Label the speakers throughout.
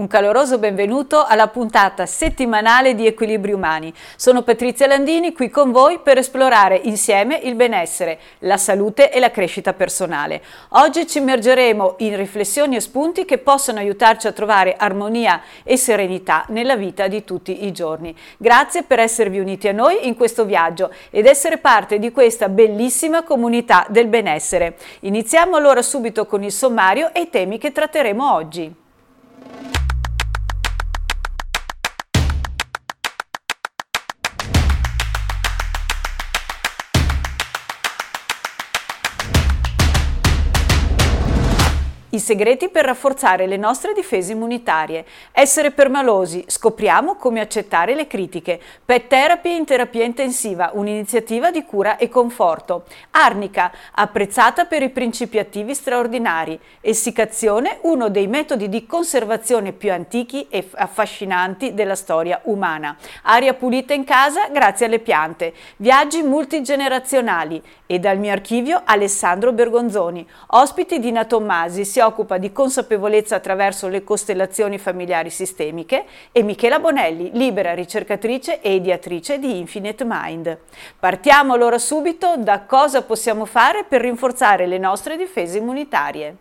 Speaker 1: Un caloroso benvenuto alla puntata settimanale di Equilibri Umani. Sono Patrizia Landini, qui con voi per esplorare insieme il benessere, la salute e la crescita personale. Oggi ci immergeremo in riflessioni e spunti che possono aiutarci a trovare armonia e serenità nella vita di tutti i giorni. Grazie per esservi uniti a noi in questo viaggio ed essere parte di questa bellissima comunità del benessere. Iniziamo allora subito con il sommario e i temi che tratteremo oggi. I segreti per rafforzare le nostre difese immunitarie. Essere permalosi, scopriamo come accettare le critiche. Pet Therapy in terapia intensiva, un'iniziativa di cura e conforto. Arnica, apprezzata per i principi attivi straordinari. Essiccazione, uno dei metodi di conservazione più antichi e affascinanti della storia umana. Aria pulita in casa grazie alle piante. Viaggi multigenerazionali. E dal mio archivio Alessandro Bergonzoni, ospiti di Nina Tommasi, si occupa di consapevolezza attraverso le costellazioni familiari sistemiche, e Michela Bonelli, libera ricercatrice e ideatrice di Infinite Mind. Partiamo allora subito da cosa possiamo fare per rinforzare le nostre difese immunitarie.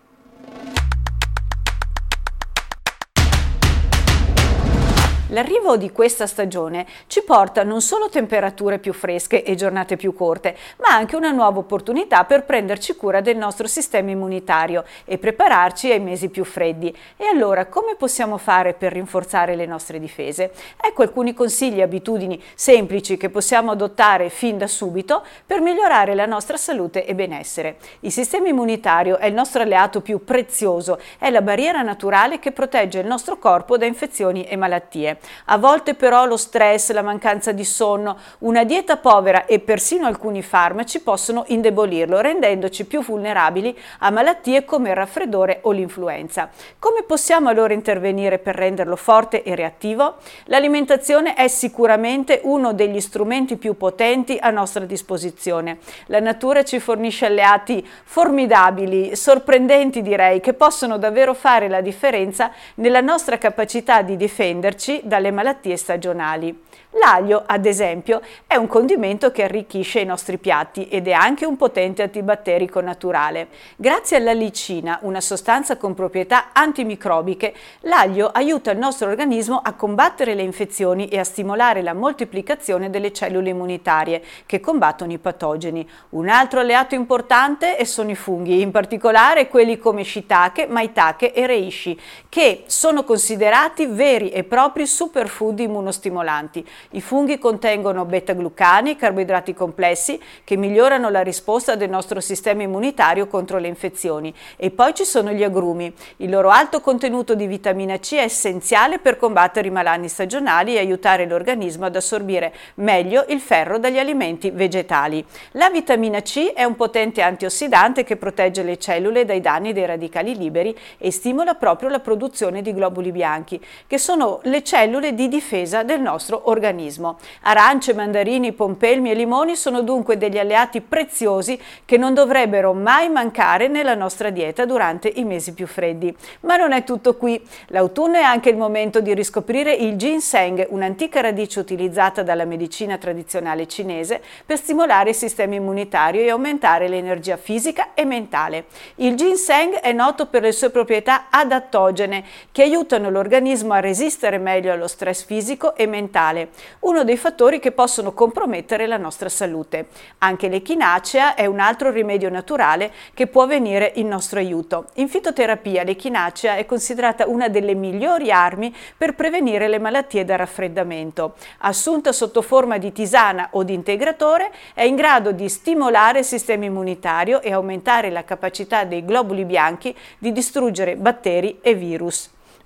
Speaker 1: L'arrivo di questa stagione ci porta non solo temperature più fresche e giornate più corte, ma anche una nuova opportunità per prenderci cura del nostro sistema immunitario e prepararci ai mesi più freddi. E allora, come possiamo fare per rinforzare le nostre difese? Ecco alcuni consigli e abitudini semplici che possiamo adottare fin da subito per migliorare la nostra salute e benessere. Il sistema immunitario è il nostro alleato più prezioso, è la barriera naturale che protegge il nostro corpo da infezioni e malattie. A volte però lo stress, la mancanza di sonno, una dieta povera e persino alcuni farmaci possono indebolirlo, rendendoci più vulnerabili a malattie come il raffreddore o l'influenza. Come possiamo allora intervenire per renderlo forte e reattivo? L'alimentazione è sicuramente uno degli strumenti più potenti a nostra disposizione. La natura ci fornisce alleati formidabili, sorprendenti direi, che possono davvero fare la differenza nella nostra capacità di difenderci dalle malattie stagionali. L'aglio, ad esempio, è un condimento che arricchisce i nostri piatti ed è anche un potente antibatterico naturale. Grazie alla licina, una sostanza con proprietà antimicrobiche, l'aglio aiuta il nostro organismo a combattere le infezioni e a stimolare la moltiplicazione delle cellule immunitarie che combattono i patogeni. Un altro alleato importante sono i funghi, in particolare quelli come shiitake, maitake e reishi, che sono considerati veri e propri superfood immunostimolanti. I funghi contengono beta-glucani, carboidrati complessi che migliorano la risposta del nostro sistema immunitario contro le infezioni. E poi ci sono gli agrumi. Il loro alto contenuto di vitamina C è essenziale per combattere i malanni stagionali e aiutare l'organismo ad assorbire meglio il ferro dagli alimenti vegetali. La vitamina C è un potente antiossidante che protegge le cellule dai danni dei radicali liberi e stimola proprio la produzione di globuli bianchi, che sono le cellule di difesa del nostro organismo. Arance, mandarini, pompelmi e limoni sono dunque degli alleati preziosi che non dovrebbero mai mancare nella nostra dieta durante i mesi più freddi. Ma non è tutto qui. L'autunno è anche il momento di riscoprire il ginseng, un'antica radice utilizzata dalla medicina tradizionale cinese per stimolare il sistema immunitario e aumentare l'energia fisica e mentale. Il ginseng è noto per le sue proprietà adattogene che aiutano l'organismo a resistere meglio allo stress fisico e mentale, uno dei fattori che possono compromettere la nostra salute. Anche l'echinacea è un altro rimedio naturale che può venire in nostro aiuto. In fitoterapia l'echinacea è considerata una delle migliori armi per prevenire le malattie da raffreddamento. Assunta sotto forma di tisana o di integratore, è in grado di stimolare il sistema immunitario e aumentare la capacità dei globuli bianchi di distruggere batteri e virus.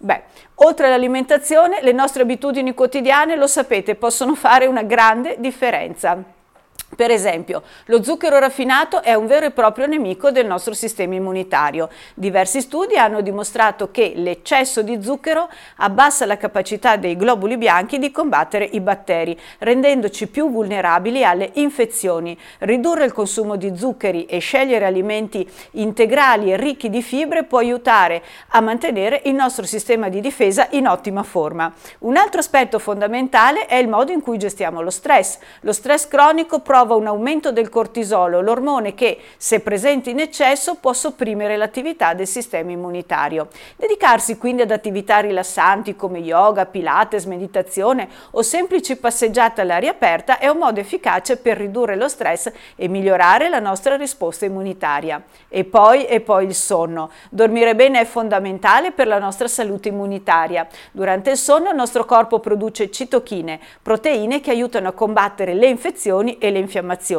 Speaker 1: Oltre all'alimentazione, le nostre abitudini quotidiane, lo sapete, possono fare una grande differenza. Per esempio, lo zucchero raffinato è un vero e proprio nemico del nostro sistema immunitario. Diversi studi hanno dimostrato che l'eccesso di zucchero abbassa la capacità dei globuli bianchi di combattere i batteri, rendendoci più vulnerabili alle infezioni. Ridurre il consumo di zuccheri e scegliere alimenti integrali e ricchi di fibre può aiutare a mantenere il nostro sistema di difesa in ottima forma. Un altro aspetto fondamentale è il modo in cui gestiamo lo stress. Lo stress cronico provoca un aumento del cortisolo, l'ormone che, se presente in eccesso, può sopprimere l'attività del sistema immunitario. Dedicarsi quindi ad attività rilassanti come yoga, pilates, meditazione o semplici passeggiate all'aria aperta è un modo efficace per ridurre lo stress e migliorare la nostra risposta immunitaria. E poi il sonno. Dormire bene è fondamentale per la nostra salute immunitaria. Durante il sonno il nostro corpo produce citochine, proteine che aiutano a combattere le infezioni e le infiammazioni.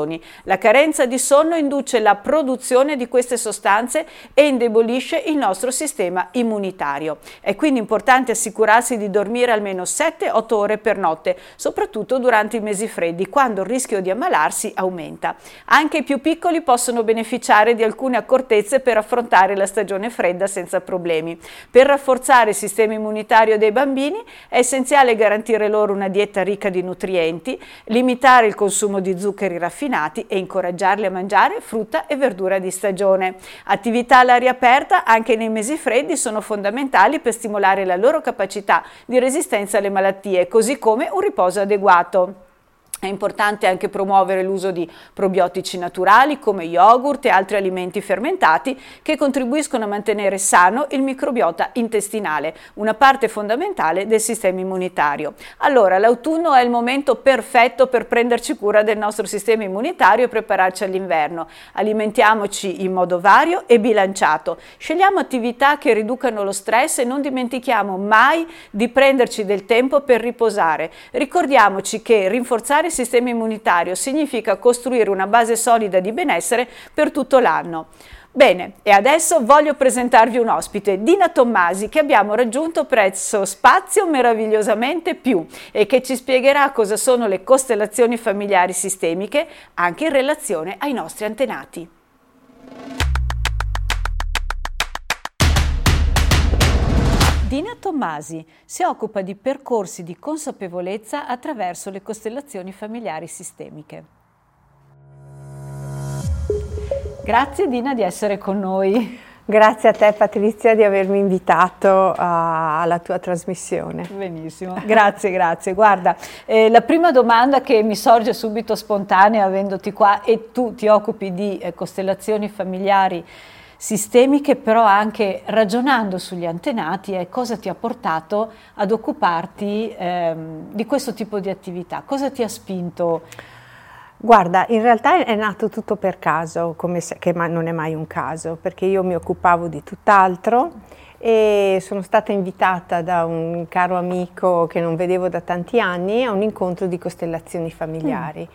Speaker 1: La carenza di sonno induce la produzione di queste sostanze e indebolisce il nostro sistema immunitario. È quindi importante assicurarsi di dormire almeno 7-8 ore per notte, soprattutto durante i mesi freddi, quando il rischio di ammalarsi aumenta. Anche i più piccoli possono beneficiare di alcune accortezze per affrontare la stagione fredda senza problemi. Per rafforzare il sistema immunitario dei bambini è essenziale garantire loro una dieta ricca di nutrienti, limitare il consumo di zuccheri raffinati e incoraggiarli a mangiare frutta e verdura di stagione. Attività all'aria aperta anche nei mesi freddi sono fondamentali per stimolare la loro capacità di resistenza alle malattie, così come un riposo adeguato. È importante anche promuovere l'uso di probiotici naturali come yogurt e altri alimenti fermentati che contribuiscono a mantenere sano il microbiota intestinale, una parte fondamentale del sistema immunitario. Allora, l'autunno è il momento perfetto per prenderci cura del nostro sistema immunitario e prepararci all'inverno. Alimentiamoci in modo vario e bilanciato. Scegliamo attività che riducano lo stress e non dimentichiamo mai di prenderci del tempo per riposare. Ricordiamoci che rinforzare il sistema immunitario significa costruire una base solida di benessere per tutto l'anno. Bene, e adesso voglio presentarvi un ospite, Dina Tommasi, che abbiamo raggiunto presso Spazio Meravigliosamente Più e che ci spiegherà cosa sono le costellazioni familiari sistemiche anche in relazione ai nostri antenati. Dina Tommasi si occupa di percorsi di consapevolezza attraverso le costellazioni familiari sistemiche. Grazie Dina di essere con noi.
Speaker 2: Grazie a te Patrizia di avermi invitato alla tua trasmissione.
Speaker 1: Benissimo, grazie. Guarda, la prima domanda che mi sorge subito spontanea avendoti qua, e tu ti occupi di costellazioni familiari sistemiche, però anche ragionando sugli antenati, cosa ti ha portato ad occuparti di questo tipo di attività? Cosa ti ha spinto?
Speaker 2: Guarda, in realtà è nato tutto per caso, che non è mai un caso, perché io mi occupavo di tutt'altro e sono stata invitata da un caro amico che non vedevo da tanti anni a un incontro di costellazioni familiari.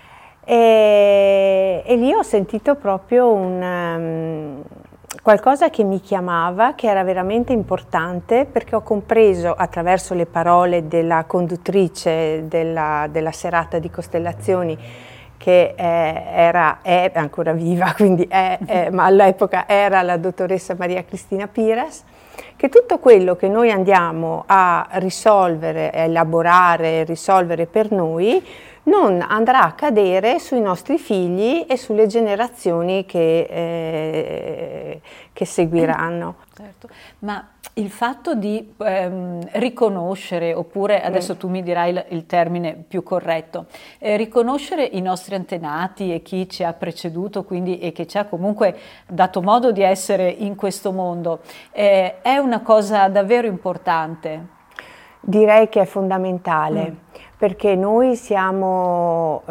Speaker 2: E lì ho sentito proprio qualcosa che mi chiamava, che era veramente importante, perché ho compreso attraverso le parole della conduttrice della serata di costellazioni, che è ancora viva, quindi ma all'epoca era la dottoressa Maria Cristina Piras, che tutto quello che noi andiamo a risolvere, a elaborare, risolvere per noi, non andrà a cadere sui nostri figli e sulle generazioni che seguiranno.
Speaker 1: Certo, ma il fatto di riconoscere, oppure adesso tu mi dirai il termine più corretto, riconoscere i nostri antenati e chi ci ha preceduto, quindi, e che ci ha comunque dato modo di essere in questo mondo, è una cosa davvero importante.
Speaker 2: Direi che è fondamentale, perché noi siamo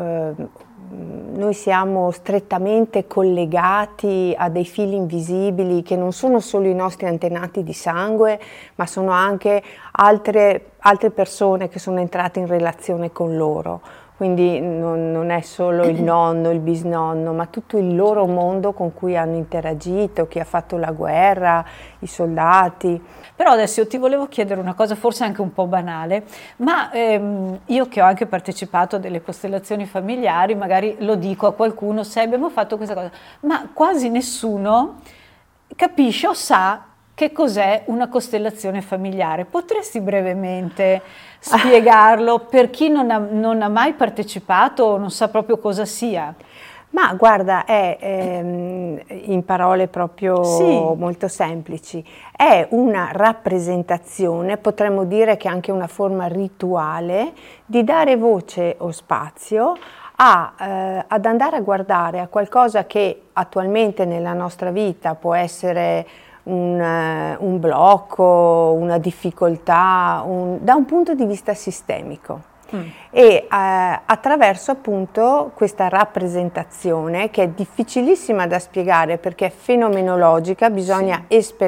Speaker 2: strettamente collegati a dei fili invisibili che non sono solo i nostri antenati di sangue, ma sono anche altre persone che sono entrate in relazione con loro. quindi non è solo il nonno, il bisnonno, ma tutto il loro mondo con cui hanno interagito, chi ha fatto la guerra, i soldati.
Speaker 1: Però adesso io ti volevo chiedere una cosa forse anche un po' banale, ma io che ho anche partecipato a delle costellazioni familiari, magari lo dico a qualcuno, sai abbiamo fatto questa cosa, ma quasi nessuno capisce o sa che cos'è una costellazione familiare. Potresti brevemente spiegarlo per chi non ha mai partecipato o non sa proprio cosa sia?
Speaker 2: Ma guarda, è in parole proprio molto semplici, è una rappresentazione, potremmo dire che è anche una forma rituale di dare voce o spazio ad andare a guardare a qualcosa che attualmente nella nostra vita può essere un blocco, una difficoltà, da un punto di vista sistemico. E attraverso appunto questa rappresentazione, che è difficilissima da spiegare perché è fenomenologica, bisogna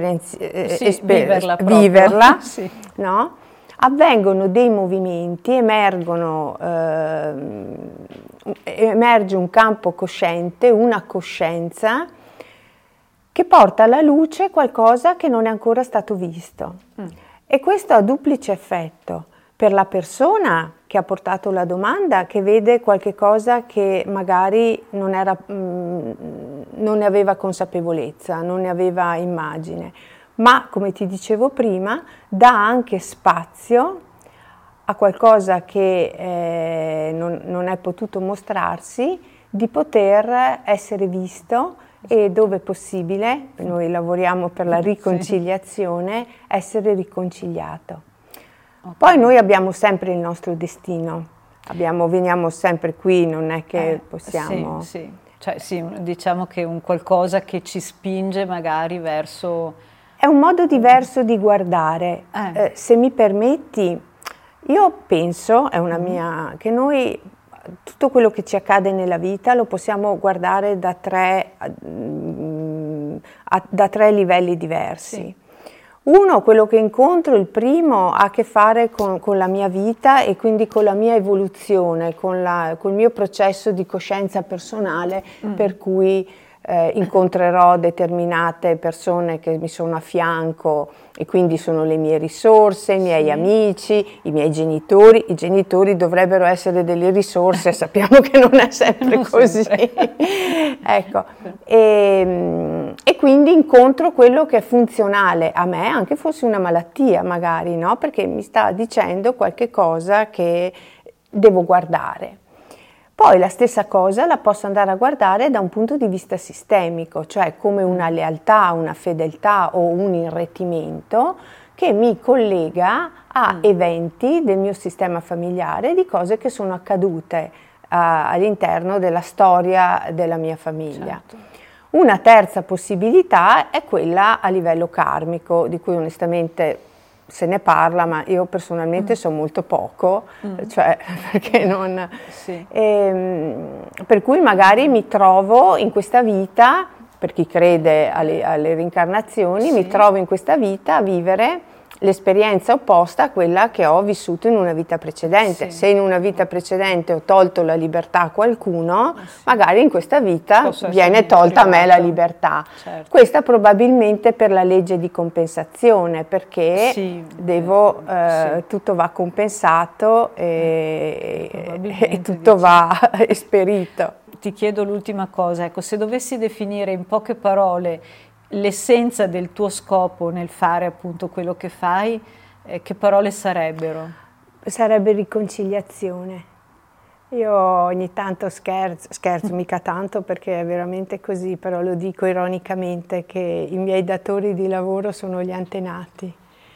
Speaker 2: viverla,
Speaker 1: sì.
Speaker 2: No? Avvengono dei movimenti, emerge un campo cosciente, una coscienza che porta alla luce qualcosa che non è ancora stato visto. E questo ha duplice effetto. Per la persona che ha portato la domanda, che vede qualche cosa che magari non ne aveva consapevolezza, non ne aveva immagine, ma come ti dicevo prima, dà anche spazio a qualcosa che non è potuto mostrarsi, di poter essere visto e dove è possibile, noi lavoriamo per la riconciliazione, essere riconciliato. Okay. Poi noi abbiamo sempre il nostro destino, veniamo sempre qui, non è che possiamo...
Speaker 1: Sì. Cioè, sì, diciamo che è un qualcosa che ci spinge magari verso...
Speaker 2: È un modo diverso di guardare. Se mi permetti, io penso, è una mia, che noi tutto quello che ci accade nella vita lo possiamo guardare da tre livelli diversi. Sì. Uno, quello che incontro, il primo, ha a che fare con la mia vita e quindi con la mia evoluzione, col mio processo di coscienza personale, per cui incontrerò determinate persone che mi sono a fianco e quindi sono le mie risorse, i miei amici, i miei genitori. I genitori dovrebbero essere delle risorse, sappiamo che non è sempre così. Ecco. E quindi incontro quello che è funzionale a me, anche fosse una malattia magari, no? Perché mi sta dicendo qualche cosa che devo guardare. Poi la stessa cosa la posso andare a guardare da un punto di vista sistemico, cioè come una lealtà, una fedeltà o un irretimento che mi collega a eventi del mio sistema familiare, di cose che sono accadute all'interno della storia della mia famiglia. Certo. Una terza possibilità è quella a livello karmico, di cui onestamente se ne parla, ma io personalmente so molto poco, cioè perché non... Sì. Per cui magari mi trovo in questa vita, per chi crede alle reincarnazioni, mi trovo in questa vita a vivere l'esperienza opposta a quella che ho vissuto in una vita precedente. Sì. Se in una vita precedente ho tolto la libertà a qualcuno, magari in questa vita viene tolta a me la libertà. Certo. Questa probabilmente per la legge di compensazione, perché devo, tutto va compensato e tutto va esperito.
Speaker 1: Ti chiedo l'ultima cosa, ecco, se dovessi definire in poche parole l'essenza del tuo scopo nel fare appunto quello che fai, che parole sarebbero?
Speaker 2: Sarebbe riconciliazione. Io ogni tanto scherzo, mica tanto perché è veramente così, però lo dico ironicamente che i miei datori di lavoro sono gli antenati,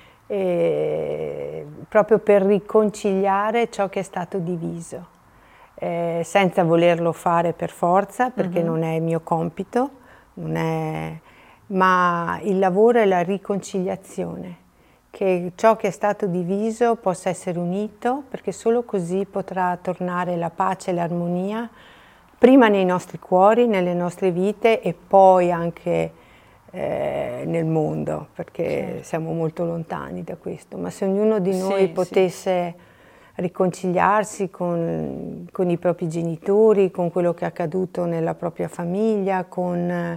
Speaker 2: proprio per riconciliare ciò che è stato diviso, senza volerlo fare per forza, perché non è il mio compito, ma il lavoro è la riconciliazione, che ciò che è stato diviso possa essere unito, perché solo così potrà tornare la pace e l'armonia, prima nei nostri cuori, nelle nostre vite e poi anche nel mondo, perché siamo molto lontani da questo. Ma se ognuno di noi potesse riconciliarsi con i propri genitori, con quello che è accaduto nella propria famiglia, con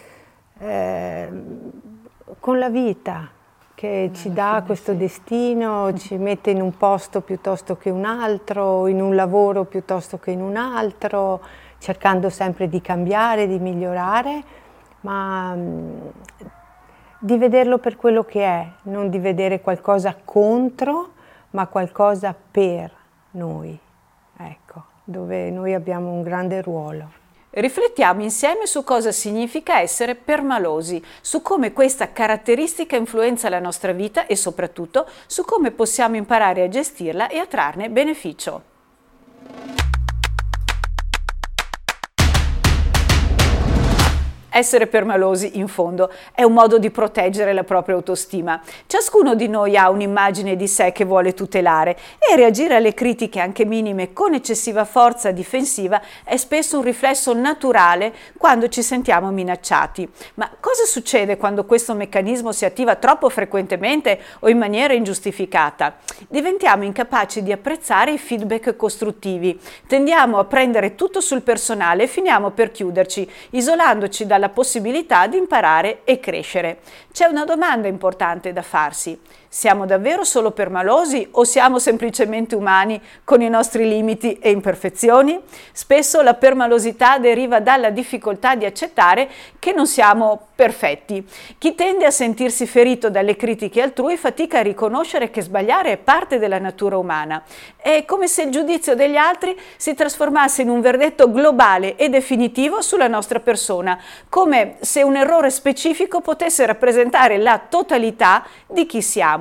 Speaker 2: la vita che ci dà questo destino, ci mette in un posto piuttosto che un altro, in un lavoro piuttosto che in un altro, cercando sempre di cambiare, di migliorare, ma di vederlo per quello che è, non di vedere qualcosa contro, ma qualcosa per noi, ecco, dove noi abbiamo un grande ruolo.
Speaker 1: Riflettiamo insieme su cosa significa essere permalosi, su come questa caratteristica influenza la nostra vita e soprattutto su come possiamo imparare a gestirla e a trarne beneficio. Essere permalosi, in fondo, è un modo di proteggere la propria autostima. Ciascuno di noi ha un'immagine di sé che vuole tutelare e reagire alle critiche anche minime con eccessiva forza difensiva è spesso un riflesso naturale quando ci sentiamo minacciati. Ma cosa succede quando questo meccanismo si attiva troppo frequentemente o in maniera ingiustificata? Diventiamo incapaci di apprezzare i feedback costruttivi, tendiamo a prendere tutto sul personale e finiamo per chiuderci, isolandoci dalla possibilità di imparare e crescere. C'è una domanda importante da farsi: siamo davvero solo permalosi o siamo semplicemente umani con i nostri limiti e imperfezioni? Spesso la permalosità deriva dalla difficoltà di accettare che non siamo perfetti. Chi tende a sentirsi ferito dalle critiche altrui fatica a riconoscere che sbagliare è parte della natura umana. È come se il giudizio degli altri si trasformasse in un verdetto globale e definitivo sulla nostra persona, come se un errore specifico potesse rappresentare la totalità di chi siamo.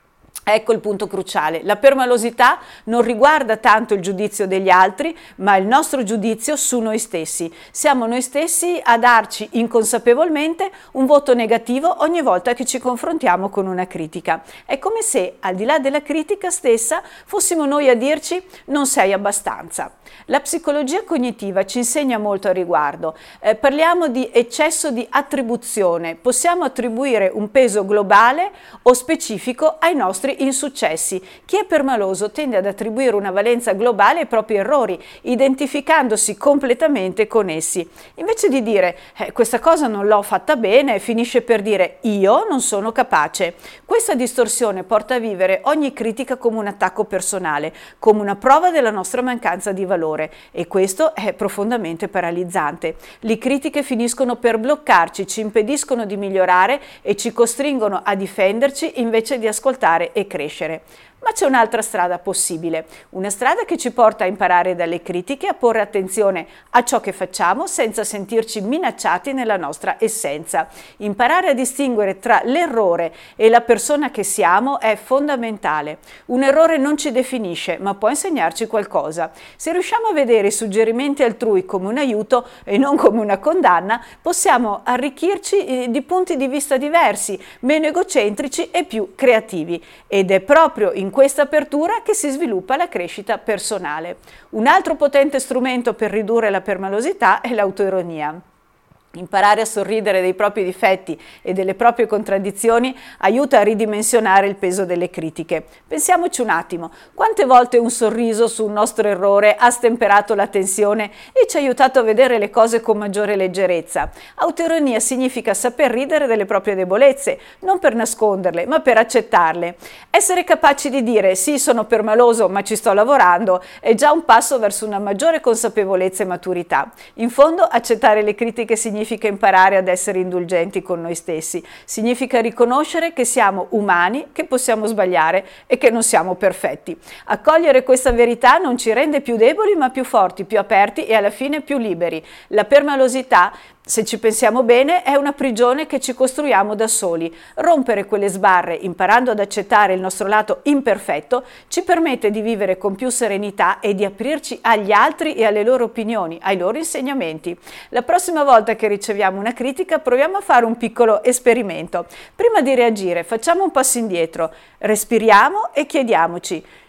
Speaker 1: Ecco il punto cruciale: la permalosità non riguarda tanto il giudizio degli altri, ma il nostro giudizio su noi stessi. Siamo noi stessi a darci inconsapevolmente un voto negativo ogni volta che ci confrontiamo con una critica. È come se, al di là della critica stessa, fossimo noi a dirci non sei abbastanza. La psicologia cognitiva ci insegna molto a riguardo. Parliamo di eccesso di attribuzione. Possiamo attribuire un peso globale o specifico ai nostri insuccessi. Chi è permaloso tende ad attribuire una valenza globale ai propri errori, identificandosi completamente con essi. Invece di dire questa cosa non l'ho fatta bene, finisce per dire io non sono capace. Questa distorsione porta a vivere ogni critica come un attacco personale, come una prova della nostra mancanza di valore, e questo è profondamente paralizzante. Le critiche finiscono per bloccarci, ci impediscono di migliorare e ci costringono a difenderci invece di ascoltare e crescere. Ma c'è un'altra strada possibile, una strada che ci porta a imparare dalle critiche, a porre attenzione a ciò che facciamo senza sentirci minacciati nella nostra essenza. Imparare a distinguere tra l'errore e la persona che siamo è fondamentale. Un errore non ci definisce, ma può insegnarci qualcosa. Se riusciamo a vedere i suggerimenti altrui come un aiuto e non come una condanna, possiamo arricchirci di punti di vista diversi, meno egocentrici e più creativi. Ed è proprio in questa apertura che si sviluppa la crescita personale. Un altro potente strumento per ridurre la permalosità è l'autoironia. Imparare a sorridere dei propri difetti e delle proprie contraddizioni aiuta a ridimensionare il peso delle critiche. Pensiamoci un attimo: quante volte un sorriso su un nostro errore ha stemperato la tensione e ci ha aiutato a vedere le cose con maggiore leggerezza? Autoironia significa saper ridere delle proprie debolezze, non per nasconderle, ma per accettarle. Essere capaci di dire sì, sono permaloso, ma ci sto lavorando, è già un passo verso una maggiore consapevolezza e maturità. In fondo, accettare le critiche significa imparare ad essere indulgenti con noi stessi, significa riconoscere che siamo umani, che possiamo sbagliare e che non siamo perfetti. Accogliere questa verità non ci rende più deboli ma più forti, più aperti e alla fine più liberi. La permalosità, se ci pensiamo bene, è una prigione che ci costruiamo da soli. Rompere quelle sbarre, imparando ad accettare il nostro lato imperfetto, ci permette di vivere con più serenità e di aprirci agli altri e alle loro opinioni, ai loro insegnamenti. La prossima volta che riceviamo una critica, proviamo a fare un piccolo esperimento. Prima di reagire, facciamo un passo indietro, respiriamo e chiediamoci: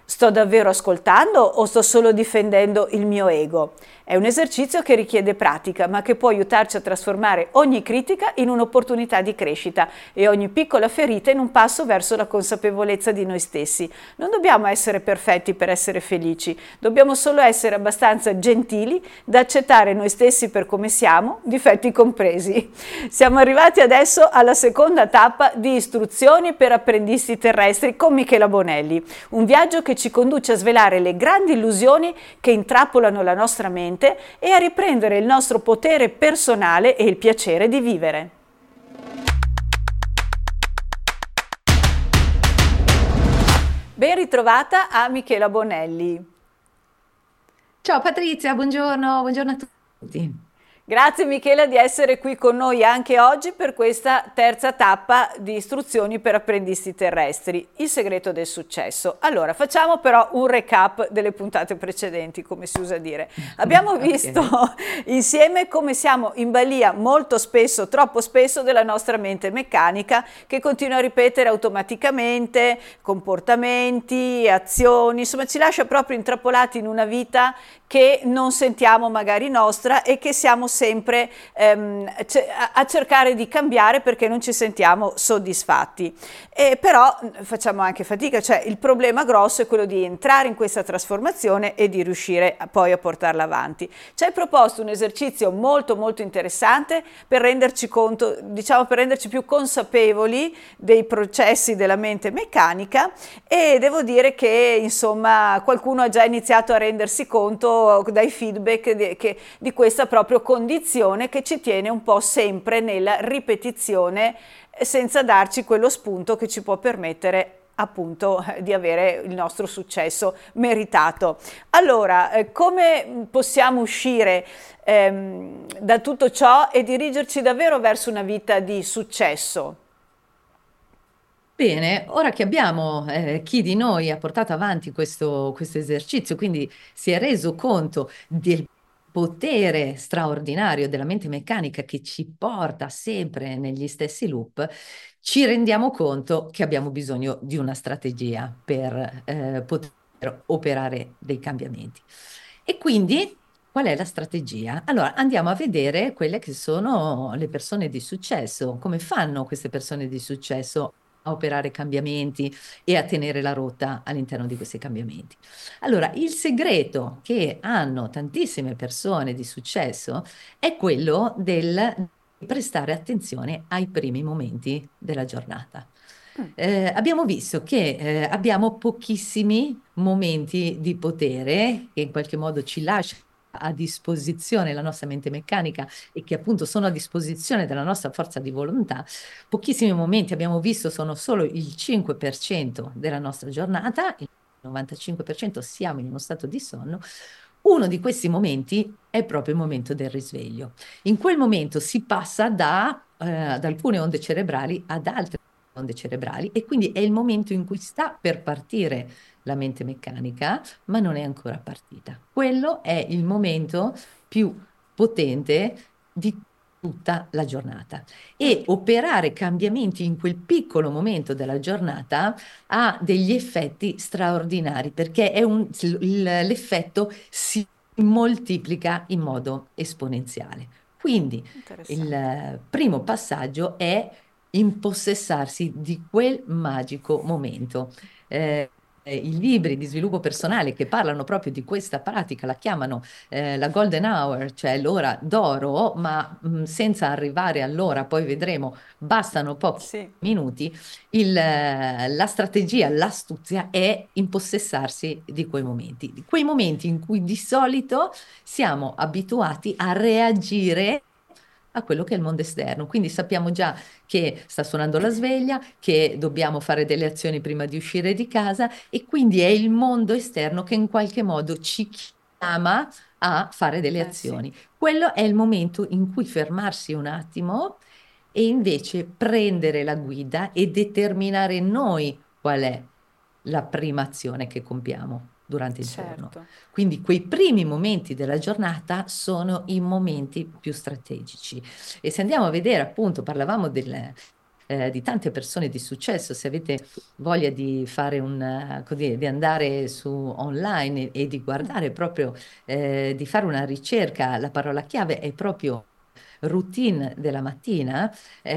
Speaker 1: Sto davvero ascoltando o sto solo difendendo il mio ego? È un esercizio che richiede pratica, ma che può aiutarci a trasformare ogni critica in un'opportunità di crescita e ogni piccola ferita in un passo verso la consapevolezza di noi stessi. Non dobbiamo essere perfetti per essere felici, dobbiamo solo essere abbastanza gentili da accettare noi stessi per come siamo, difetti compresi. Siamo arrivati adesso alla seconda tappa di istruzioni per apprendisti terrestri con Michela Bonelli, un viaggio che ci conduce a svelare le grandi illusioni che intrappolano la nostra mente e a riprendere il nostro potere personale e il piacere di vivere. Ben ritrovata a Michela Bonelli.
Speaker 3: Ciao Patrizia, buongiorno, buongiorno a tutti.
Speaker 1: Grazie Michela di essere qui con noi anche oggi per questa terza tappa di istruzioni per apprendisti terrestri, il segreto del successo. Allora, facciamo però un recap delle puntate precedenti, come si usa dire. Abbiamo visto insieme come siamo in balia molto spesso, troppo spesso, della nostra mente meccanica che continua a ripetere automaticamente comportamenti, azioni, insomma ci lascia proprio intrappolati in una vita che non sentiamo magari nostra e che siamo sempre a cercare di cambiare perché non ci sentiamo soddisfatti. Però facciamo anche fatica, cioè il problema grosso è quello di entrare in questa trasformazione e di riuscire poi a portarla avanti. Ci hai proposto un esercizio molto molto interessante per renderci conto, diciamo per renderci più consapevoli dei processi della mente meccanica e devo dire che insomma qualcuno ha già iniziato a rendersi conto dai feedback di questa proprio condizione che ci tiene un po' sempre nella ripetizione senza darci quello spunto che ci può permettere appunto di avere il nostro successo meritato. Allora, come possiamo uscire da tutto ciò e dirigerci davvero verso una vita di successo?
Speaker 3: Bene, ora che abbiamo chi di noi ha portato avanti questo esercizio, quindi si è reso conto del potere straordinario della mente meccanica che ci porta sempre negli stessi loop, ci rendiamo conto che abbiamo bisogno di una strategia per poter operare dei cambiamenti. E quindi qual è la strategia? Allora, andiamo a vedere quelle che sono le persone di successo, come fanno queste persone di successo a operare cambiamenti e a tenere la rotta all'interno di questi cambiamenti. Allora, il segreto che hanno tantissime persone di successo è quello del prestare attenzione ai primi momenti della giornata. Abbiamo visto che abbiamo pochissimi momenti di potere che in qualche modo ci lasciano a disposizione la nostra mente meccanica e che appunto sono a disposizione della nostra forza di volontà. Pochissimi momenti abbiamo visto sono solo il 5% della nostra giornata, il 95% siamo in uno stato di sonno. Uno di questi momenti è proprio il momento del risveglio. In quel momento si passa da alcune onde cerebrali ad altre onde cerebrali e quindi è il momento in cui sta per partire la mente meccanica, ma non è ancora partita. Quello è il momento più potente di tutta la giornata e operare cambiamenti in quel piccolo momento della giornata ha degli effetti straordinari perché l'effetto si moltiplica in modo esponenziale. Quindi il primo passaggio è impossessarsi di quel magico momento. I libri di sviluppo personale che parlano proprio di questa pratica la chiamano la golden hour, cioè l'ora d'oro, ma senza arrivare all'ora, poi vedremo, bastano pochi minuti. La strategia, l'astuzia è impossessarsi di quei momenti in cui di solito siamo abituati a reagire a quello che è il mondo esterno. Quindi sappiamo già che sta suonando la sveglia, che dobbiamo fare delle azioni prima di uscire di casa e quindi è il mondo esterno che in qualche modo ci chiama a fare delle azioni. Quello è il momento in cui fermarsi un attimo e invece prendere la guida e determinare noi qual è la prima azione che compiamo durante il giorno. Quindi quei primi momenti della giornata sono i momenti più strategici. E se andiamo a vedere, appunto, parlavamo di tante persone di successo. Se avete voglia di fare così, di andare su online e di guardare proprio, di fare una ricerca, la parola chiave è proprio routine della mattina,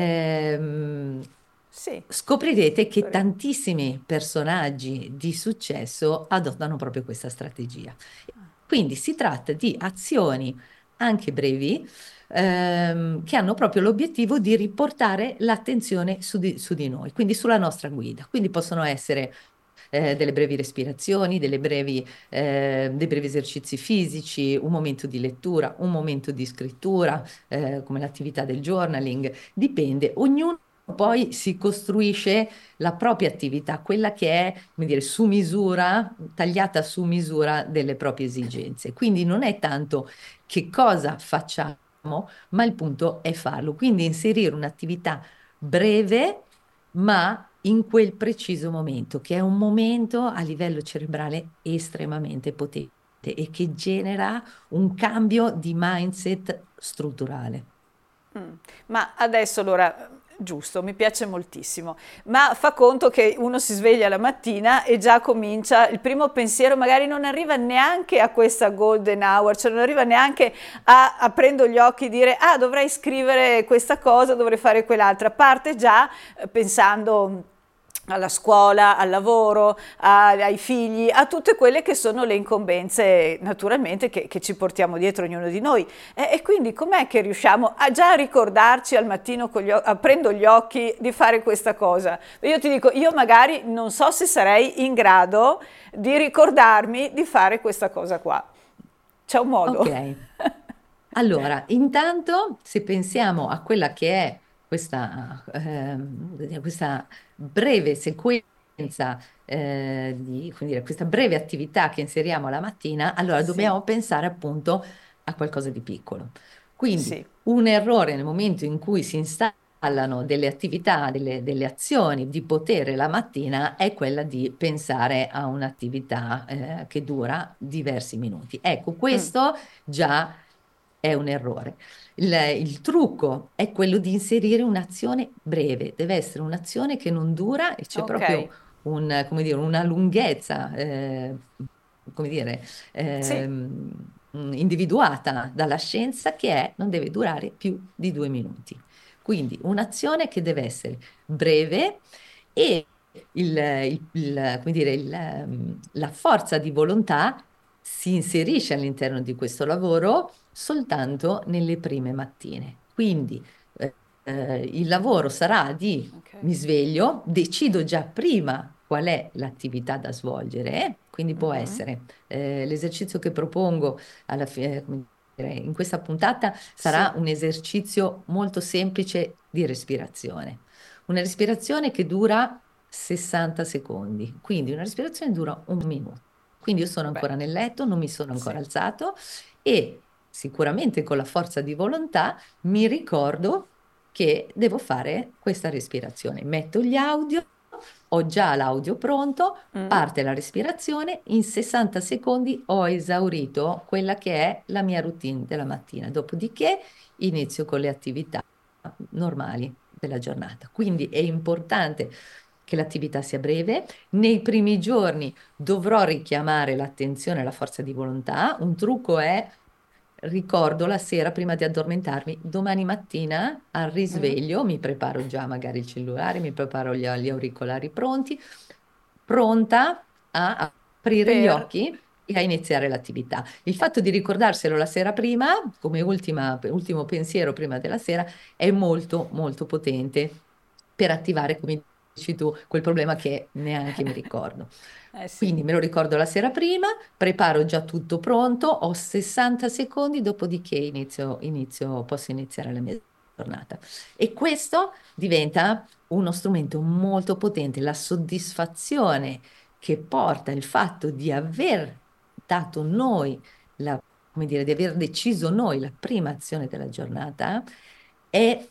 Speaker 1: Sì.
Speaker 3: scoprirete che tantissimi personaggi di successo adottano proprio questa strategia. Quindi si tratta di azioni anche brevi, che hanno proprio l'obiettivo di riportare l'attenzione su di noi, quindi sulla nostra guida. Quindi possono essere delle brevi respirazioni, dei brevi esercizi fisici, un momento di lettura, un momento di scrittura, come l'attività del journaling, dipende. Ognuno poi si costruisce la propria attività, quella che è, come dire, su misura, tagliata su misura delle proprie esigenze. Quindi non è tanto che cosa facciamo, ma il punto è farlo. Quindi inserire un'attività breve, ma in quel preciso momento, che è un momento a livello cerebrale estremamente potente e che genera un cambio di mindset strutturale.
Speaker 1: Ma adesso allora, giusto, mi piace moltissimo, ma fa conto che uno si sveglia la mattina e già comincia, il primo pensiero magari non arriva neanche a questa golden hour, cioè non arriva neanche a, aprendo gli occhi, dire ah, dovrei scrivere questa cosa, dovrei fare quell'altra, parte già pensando alla scuola, al lavoro, ai figli, a tutte quelle che sono le incombenze naturalmente che ci portiamo dietro ognuno di noi. E quindi com'è che riusciamo a già ricordarci al mattino aprendo gli occhi di fare questa cosa? Io ti dico, io magari non so se sarei in grado di ricordarmi di fare questa cosa qua. C'è un modo.
Speaker 3: Ok. Allora, intanto, se pensiamo a quella che è questa breve sequenza, quindi questa breve attività che inseriamo la mattina, allora
Speaker 1: Sì,
Speaker 3: dobbiamo pensare appunto a qualcosa di piccolo. Quindi
Speaker 1: sì,
Speaker 3: un errore nel momento in cui si installano delle attività, delle azioni di potere la mattina è quella di pensare a un'attività, che dura diversi minuti. Ecco, questo già è un errore. Il trucco è quello di inserire un'azione breve, deve essere un'azione che non dura e c'è
Speaker 1: ok,
Speaker 3: proprio come dire, una lunghezza, come dire,
Speaker 1: sì,
Speaker 3: individuata dalla scienza che non deve durare più di 2 minuti. Quindi un'azione che deve essere breve e come dire, la forza di volontà si inserisce all'interno di questo lavoro soltanto nelle prime mattine. Quindi il lavoro sarà di
Speaker 1: ok.
Speaker 3: mi sveglio, decido già prima qual è l'attività da svolgere, quindi può
Speaker 1: Mhm.
Speaker 3: essere l'esercizio che propongo alla fine, come dire, in questa puntata sarà
Speaker 1: Sì,
Speaker 3: un esercizio molto semplice di respirazione. Una respirazione che dura 60 secondi, quindi una respirazione dura un minuto. Quindi io sono
Speaker 1: beh,
Speaker 3: ancora nel letto, non mi sono ancora
Speaker 1: sì.
Speaker 3: alzato e sicuramente con la forza di volontà mi ricordo che devo fare questa respirazione. Metto gli audio, ho già l'audio pronto,
Speaker 1: Mm.
Speaker 3: parte la respirazione, in 60 secondi ho esaurito quella che è la mia routine della mattina, dopodiché inizio con le attività normali della giornata. Quindi è importante che l'attività sia breve. Nei primi giorni dovrò richiamare l'attenzione e la forza di volontà. Un trucco è ricordo la sera prima di addormentarmi, domani mattina al
Speaker 1: Mm.
Speaker 3: risveglio mi preparo già magari il cellulare, mi preparo gli auricolari pronti, pronta a aprire gli
Speaker 1: Per
Speaker 3: occhi e a iniziare l'attività. Il fatto di ricordarselo la sera prima, come ultimo pensiero prima della sera, è molto, molto potente per attivare, come dici tu, quel problema che neanche mi ricordo.
Speaker 1: eh sì.
Speaker 3: Quindi me lo ricordo la sera prima, preparo già tutto pronto, ho 60 secondi, dopodiché posso iniziare la mia giornata. E questo diventa uno strumento molto potente, la soddisfazione che porta il fatto di aver dato noi come dire, di aver deciso noi la prima azione della giornata è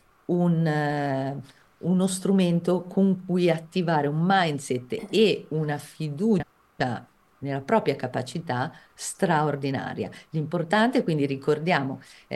Speaker 3: uno strumento con cui attivare un mindset e una fiducia nella propria capacità straordinaria. L'importante, quindi ricordiamo,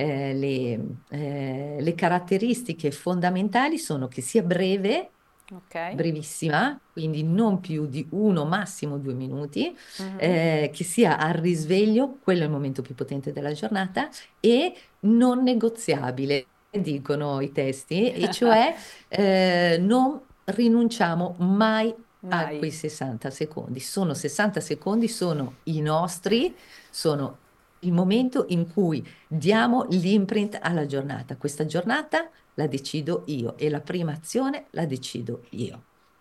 Speaker 3: le caratteristiche fondamentali sono che sia breve,
Speaker 1: Ok.
Speaker 3: brevissima, quindi non più di 1, massimo 2 minuti,
Speaker 1: Mhm.
Speaker 3: che sia al risveglio, quello è il momento più potente della giornata, e non negoziabile, dicono i testi, e cioè non rinunciamo mai a
Speaker 1: Mai.
Speaker 3: quei 60 secondi. Sono 60 secondi, sono i nostri, sono il momento in cui diamo l'imprint alla giornata. Questa giornata la decido io e la prima azione la decido io.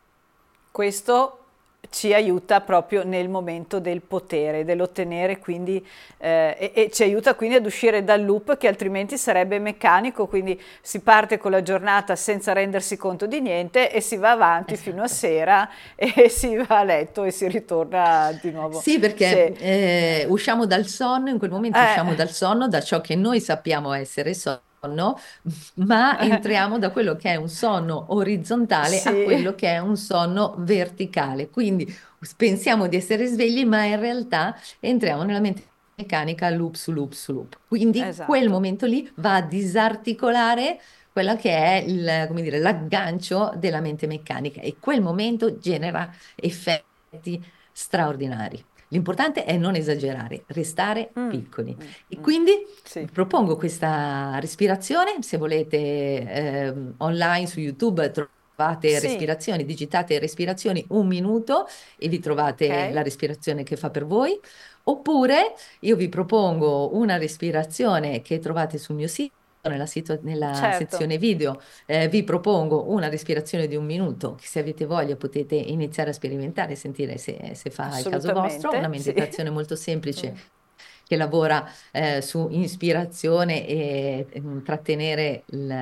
Speaker 1: Questo ci aiuta proprio nel momento del potere, dell'ottenere, quindi, e ci aiuta quindi ad uscire dal loop che altrimenti sarebbe meccanico, quindi si parte con la giornata senza rendersi conto di niente e si va avanti fino a
Speaker 3: Esatto.
Speaker 1: sera e si va a letto e si ritorna di nuovo.
Speaker 3: Sì, perché
Speaker 1: Se,
Speaker 3: usciamo dal sonno, in quel momento usciamo
Speaker 1: eh,
Speaker 3: dal sonno, da ciò che noi sappiamo essere sonno, ma entriamo da quello che è un sonno orizzontale a
Speaker 1: sì,
Speaker 3: quello che è un sonno verticale. Quindi pensiamo di essere svegli, ma in realtà entriamo nella mente meccanica loop su loop su loop. Quindi quel
Speaker 1: esatto.
Speaker 3: momento lì va a disarticolare quella che è il, come dire, l'aggancio della mente meccanica e quel momento genera effetti straordinari. L'importante è non esagerare, restare
Speaker 1: Mm,
Speaker 3: piccoli.
Speaker 1: mm,
Speaker 3: E
Speaker 1: mm.
Speaker 3: quindi
Speaker 1: Sì,
Speaker 3: propongo questa respirazione, se volete online su YouTube trovate
Speaker 1: sì,
Speaker 3: respirazioni, digitate respirazioni 1 minuto e vi trovate la
Speaker 1: ok,
Speaker 3: respirazione che fa per voi. Oppure io vi propongo una respirazione che trovate sul mio sito, nella
Speaker 1: certo,
Speaker 3: sezione video, vi propongo una respirazione di 1 minuto che se avete voglia potete iniziare a sperimentare e sentire se fa il caso vostro. Una
Speaker 1: assolutamente, sì.
Speaker 3: meditazione molto semplice
Speaker 1: Mm,
Speaker 3: che lavora su ispirazione e trattenere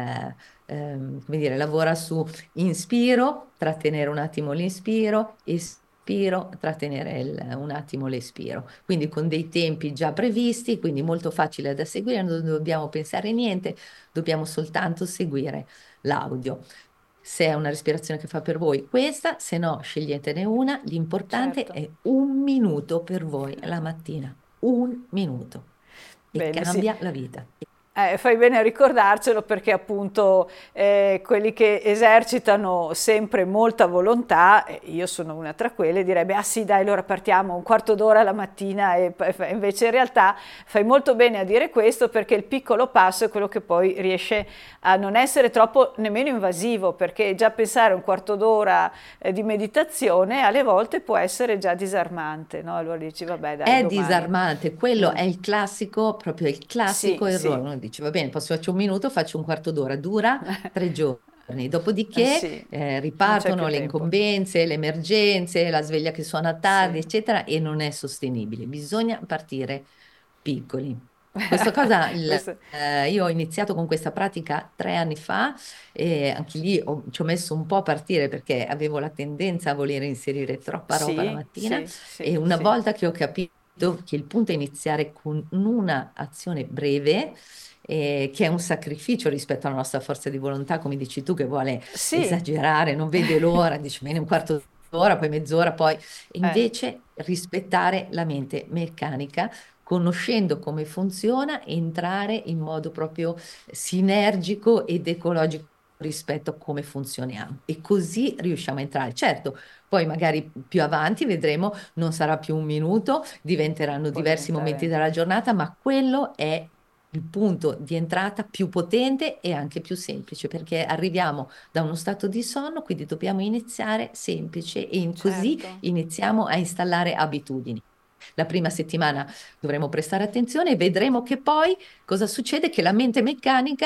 Speaker 3: come dire, lavora su inspiro, trattenere un attimo l'inspiro, espiro, trattenere un attimo l'espiro. Quindi con dei tempi già previsti, quindi molto facile da seguire, non dobbiamo pensare a niente, dobbiamo soltanto seguire l'audio. Se è una respirazione che fa per voi, questa, se no, sceglietene una. L'importante
Speaker 1: certo.
Speaker 3: è 1 minuto per voi la mattina. 1 minuto. E
Speaker 1: Bene, sì.
Speaker 3: cambia la vita.
Speaker 1: Fai bene a ricordarcelo perché appunto quelli che esercitano sempre molta volontà, io sono una tra quelle, direbbe ah sì dai allora partiamo un quarto d'ora la mattina invece in realtà fai molto bene a dire questo perché il piccolo passo è quello che poi riesce a non essere troppo nemmeno invasivo perché già pensare un quarto d'ora di meditazione alle volte può essere già disarmante, no? Allora dici vabbè dai
Speaker 3: È
Speaker 1: domani.
Speaker 3: disarmante, quello
Speaker 1: Mm.
Speaker 3: è il classico, proprio il classico
Speaker 1: Sì,
Speaker 3: errore.
Speaker 1: sì,
Speaker 3: Uno dice, va bene, posso faccio 1 minuto, faccio un quarto d'ora, dura 3 giorni. Dopodiché
Speaker 1: sì, non c'è
Speaker 3: ripartono
Speaker 1: più
Speaker 3: le
Speaker 1: tempo.
Speaker 3: incombenze, le emergenze, la sveglia che suona tardi,
Speaker 1: Sì.
Speaker 3: eccetera, e non è sostenibile. Bisogna partire piccoli. Questa cosa,
Speaker 1: Questo,
Speaker 3: io ho iniziato con questa pratica 3 anni fa e anche lì ci ho messo un po' a partire perché avevo la tendenza a voler inserire troppa roba la
Speaker 1: sì,
Speaker 3: mattina
Speaker 1: sì,
Speaker 3: e
Speaker 1: sì,
Speaker 3: una
Speaker 1: sì,
Speaker 3: volta che ho capito che il punto è iniziare con una azione breve, che è un sacrificio rispetto alla nostra forza di volontà, come dici tu, che vuole
Speaker 1: sì,
Speaker 3: esagerare, non vede l'ora, dice bene un quarto d'ora, poi mezz'ora, poi e
Speaker 1: eh,
Speaker 3: invece rispettare la mente meccanica, conoscendo come funziona, entrare in modo proprio sinergico ed ecologico rispetto a come funzioniamo e così riusciamo a entrare. Certo, poi magari più avanti vedremo, non sarà più 1 minuto, diventeranno
Speaker 1: può
Speaker 3: diversi momenti
Speaker 1: diventare.
Speaker 3: della giornata, ma quello è il punto di entrata più potente e anche più semplice, perché arriviamo da uno stato di sonno, quindi dobbiamo iniziare semplice e così
Speaker 1: Certo,
Speaker 3: iniziamo a installare abitudini. La prima settimana dovremo prestare attenzione e vedremo che poi cosa succede? Che la mente meccanica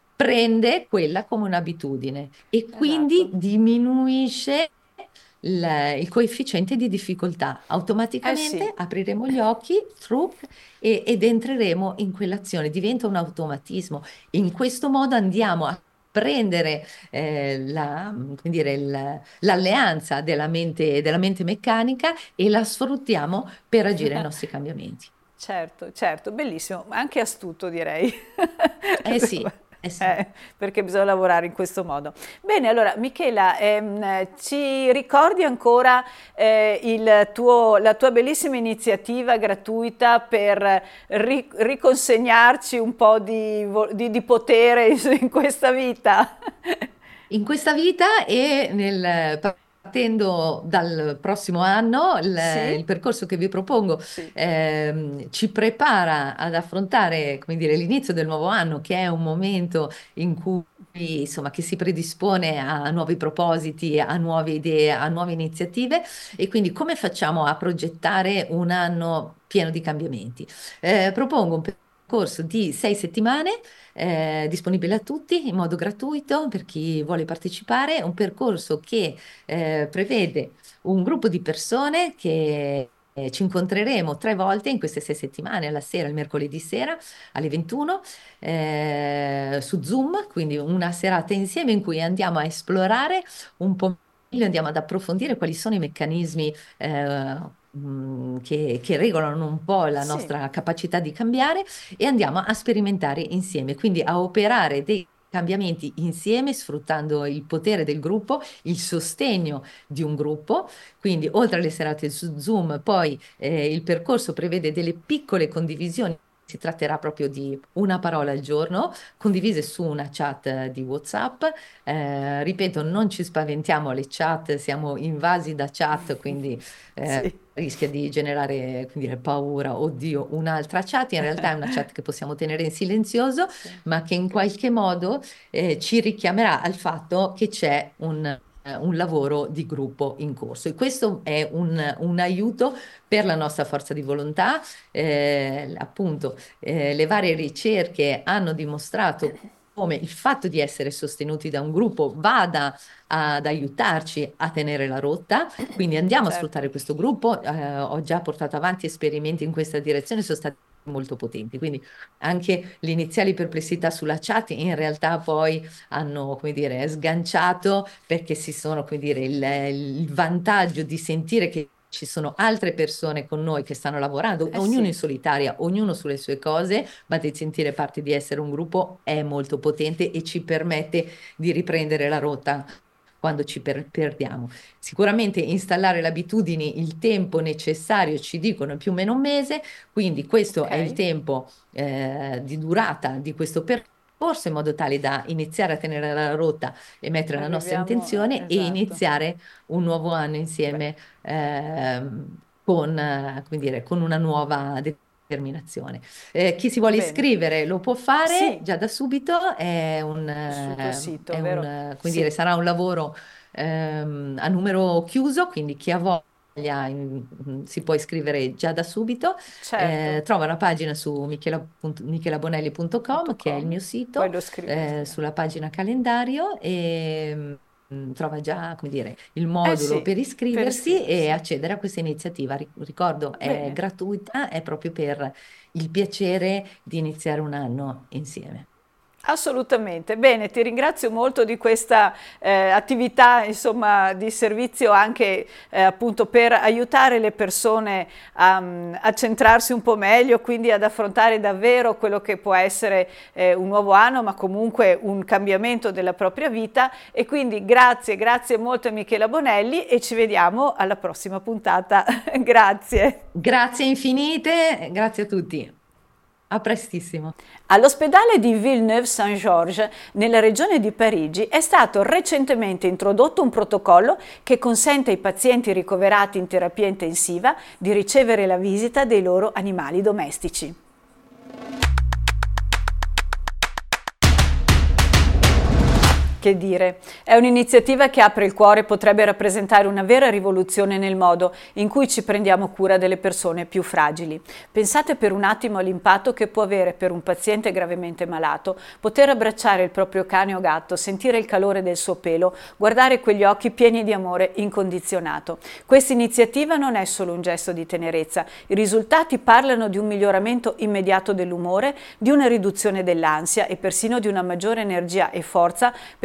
Speaker 3: prende quella come un'abitudine e quindi
Speaker 1: esatto.
Speaker 3: diminuisce il coefficiente di difficoltà.
Speaker 1: Eh sì,
Speaker 3: Automaticamente apriremo gli occhi, truc, ed entreremo in quell'azione, diventa un automatismo. In questo modo andiamo a prendere come dire, l'alleanza della mente meccanica e la sfruttiamo per agire ai nostri cambiamenti.
Speaker 1: certo, certo, bellissimo, ma anche astuto direi.
Speaker 3: Eh sì, sì.
Speaker 1: Perché bisogna lavorare in questo modo. Bene, allora Michela, ci ricordi ancora la tua bellissima iniziativa gratuita per riconsegnarci un po' di potere in questa vita?
Speaker 3: In questa vita partendo dal prossimo anno,
Speaker 1: Sì,
Speaker 3: il percorso che vi propongo
Speaker 1: sì,
Speaker 3: ci prepara ad affrontare, come dire, l'inizio del nuovo anno, che è un momento in cui, insomma, che si predispone a nuovi propositi, a nuove idee, a nuove iniziative. E quindi come facciamo a progettare un anno pieno di cambiamenti? Propongo un percorso di 6 settimane disponibile a tutti in modo gratuito per chi vuole partecipare, un percorso che prevede un gruppo di persone che ci incontreremo 3 volte in queste 6 settimane, alla sera, il mercoledì sera alle 21, su Zoom, quindi una serata insieme in cui andiamo a esplorare un po' meglio, andiamo ad approfondire quali sono i meccanismi che regolano un po' la
Speaker 1: sì.
Speaker 3: nostra capacità di cambiare e andiamo a sperimentare insieme, quindi a operare dei cambiamenti insieme, sfruttando il potere del gruppo, il sostegno di un gruppo. Quindi, oltre alle serate su Zoom, poi il percorso prevede delle piccole condivisioni. Si tratterà proprio di una parola al giorno, condivise su una chat di WhatsApp. Ripeto, non ci spaventiamo alle chat, siamo invasi da chat, quindi
Speaker 1: Sì,
Speaker 3: rischia di generare, quindi, dire, paura, oddio, un'altra chat. In realtà è una chat che possiamo tenere in silenzioso,
Speaker 1: sì,
Speaker 3: ma che in qualche modo ci richiamerà al fatto che c'è un lavoro di gruppo in corso. E questo è un aiuto per la nostra forza di volontà. Appunto, le varie ricerche hanno dimostrato come il fatto di essere sostenuti da un gruppo vada ad aiutarci a tenere la rotta. Quindi andiamo a
Speaker 1: certo.
Speaker 3: sfruttare questo gruppo. Ho già portato avanti esperimenti in questa direzione, sono stati molto potenti. Quindi anche le iniziali perplessità sulla chat in realtà poi hanno, come dire, sganciato, perché si sono, come dire, il vantaggio di sentire che ci sono altre persone con noi che stanno lavorando, ognuno
Speaker 1: Sì.
Speaker 3: in solitaria, ognuno sulle sue cose, ma di sentire parte di essere un gruppo è molto potente e ci permette di riprendere la rotta quando ci perdiamo. Sicuramente installare le abitudini, il tempo necessario, ci dicono più o meno un mese, quindi questo è il
Speaker 1: Ok,
Speaker 3: tempo di durata di questo percorso, in modo tale da iniziare a tenere la rotta e mettere la nostra
Speaker 1: arriviamo,
Speaker 3: intenzione e
Speaker 1: esatto.
Speaker 3: iniziare un nuovo anno
Speaker 1: Beh,
Speaker 3: insieme come dire, con una nuova determinazione. Chi si vuole
Speaker 1: bene.
Speaker 3: iscrivere lo può fare
Speaker 1: Sì,
Speaker 3: già da subito,
Speaker 1: sul tuo sito, vero?
Speaker 3: come dire,
Speaker 1: Sì,
Speaker 3: sarà un lavoro a numero chiuso, quindi chi ha voglia si può iscrivere già da subito.
Speaker 1: certo.
Speaker 3: Trova una pagina su michelabonelli.com, che è il
Speaker 1: .com.
Speaker 3: mio
Speaker 1: Poi
Speaker 3: sito,
Speaker 1: lo scrivo.
Speaker 3: sulla pagina calendario, e trova già, come dire, il
Speaker 1: Eh
Speaker 3: modulo
Speaker 1: sì,
Speaker 3: per
Speaker 1: per
Speaker 3: iscriversi e
Speaker 1: iscriversi.
Speaker 3: accedere a questa iniziativa. Ricordo, è
Speaker 1: Bene.
Speaker 3: gratuita, è proprio per il piacere di iniziare un anno insieme.
Speaker 1: Assolutamente. Bene, ti ringrazio molto di questa attività, insomma, di servizio anche appunto per aiutare le persone a centrarsi un po' meglio, quindi ad affrontare davvero quello che può essere un nuovo anno, ma comunque un cambiamento della propria vita. E quindi grazie, grazie molto a Michela Bonelli e ci vediamo alla prossima puntata. Grazie.
Speaker 3: Grazie infinite, grazie a tutti. A prestissimo.
Speaker 1: All'ospedale di Villeneuve-Saint-Georges, nella regione di Parigi, è stato recentemente introdotto un protocollo che consente ai pazienti ricoverati in terapia intensiva di ricevere la visita dei loro animali domestici. Che dire, è un'iniziativa che apre il cuore e potrebbe rappresentare una vera rivoluzione nel modo in cui ci prendiamo cura delle persone più fragili. Pensate per un attimo all'impatto che può avere per un paziente gravemente malato poter abbracciare il proprio cane o gatto, sentire il calore del suo pelo, guardare quegli occhi pieni di amore incondizionato. Questa iniziativa non è solo un gesto di tenerezza, i risultati parlano di un miglioramento immediato dell'umore, di una riduzione dell'ansia e persino di una maggiore energia e forza per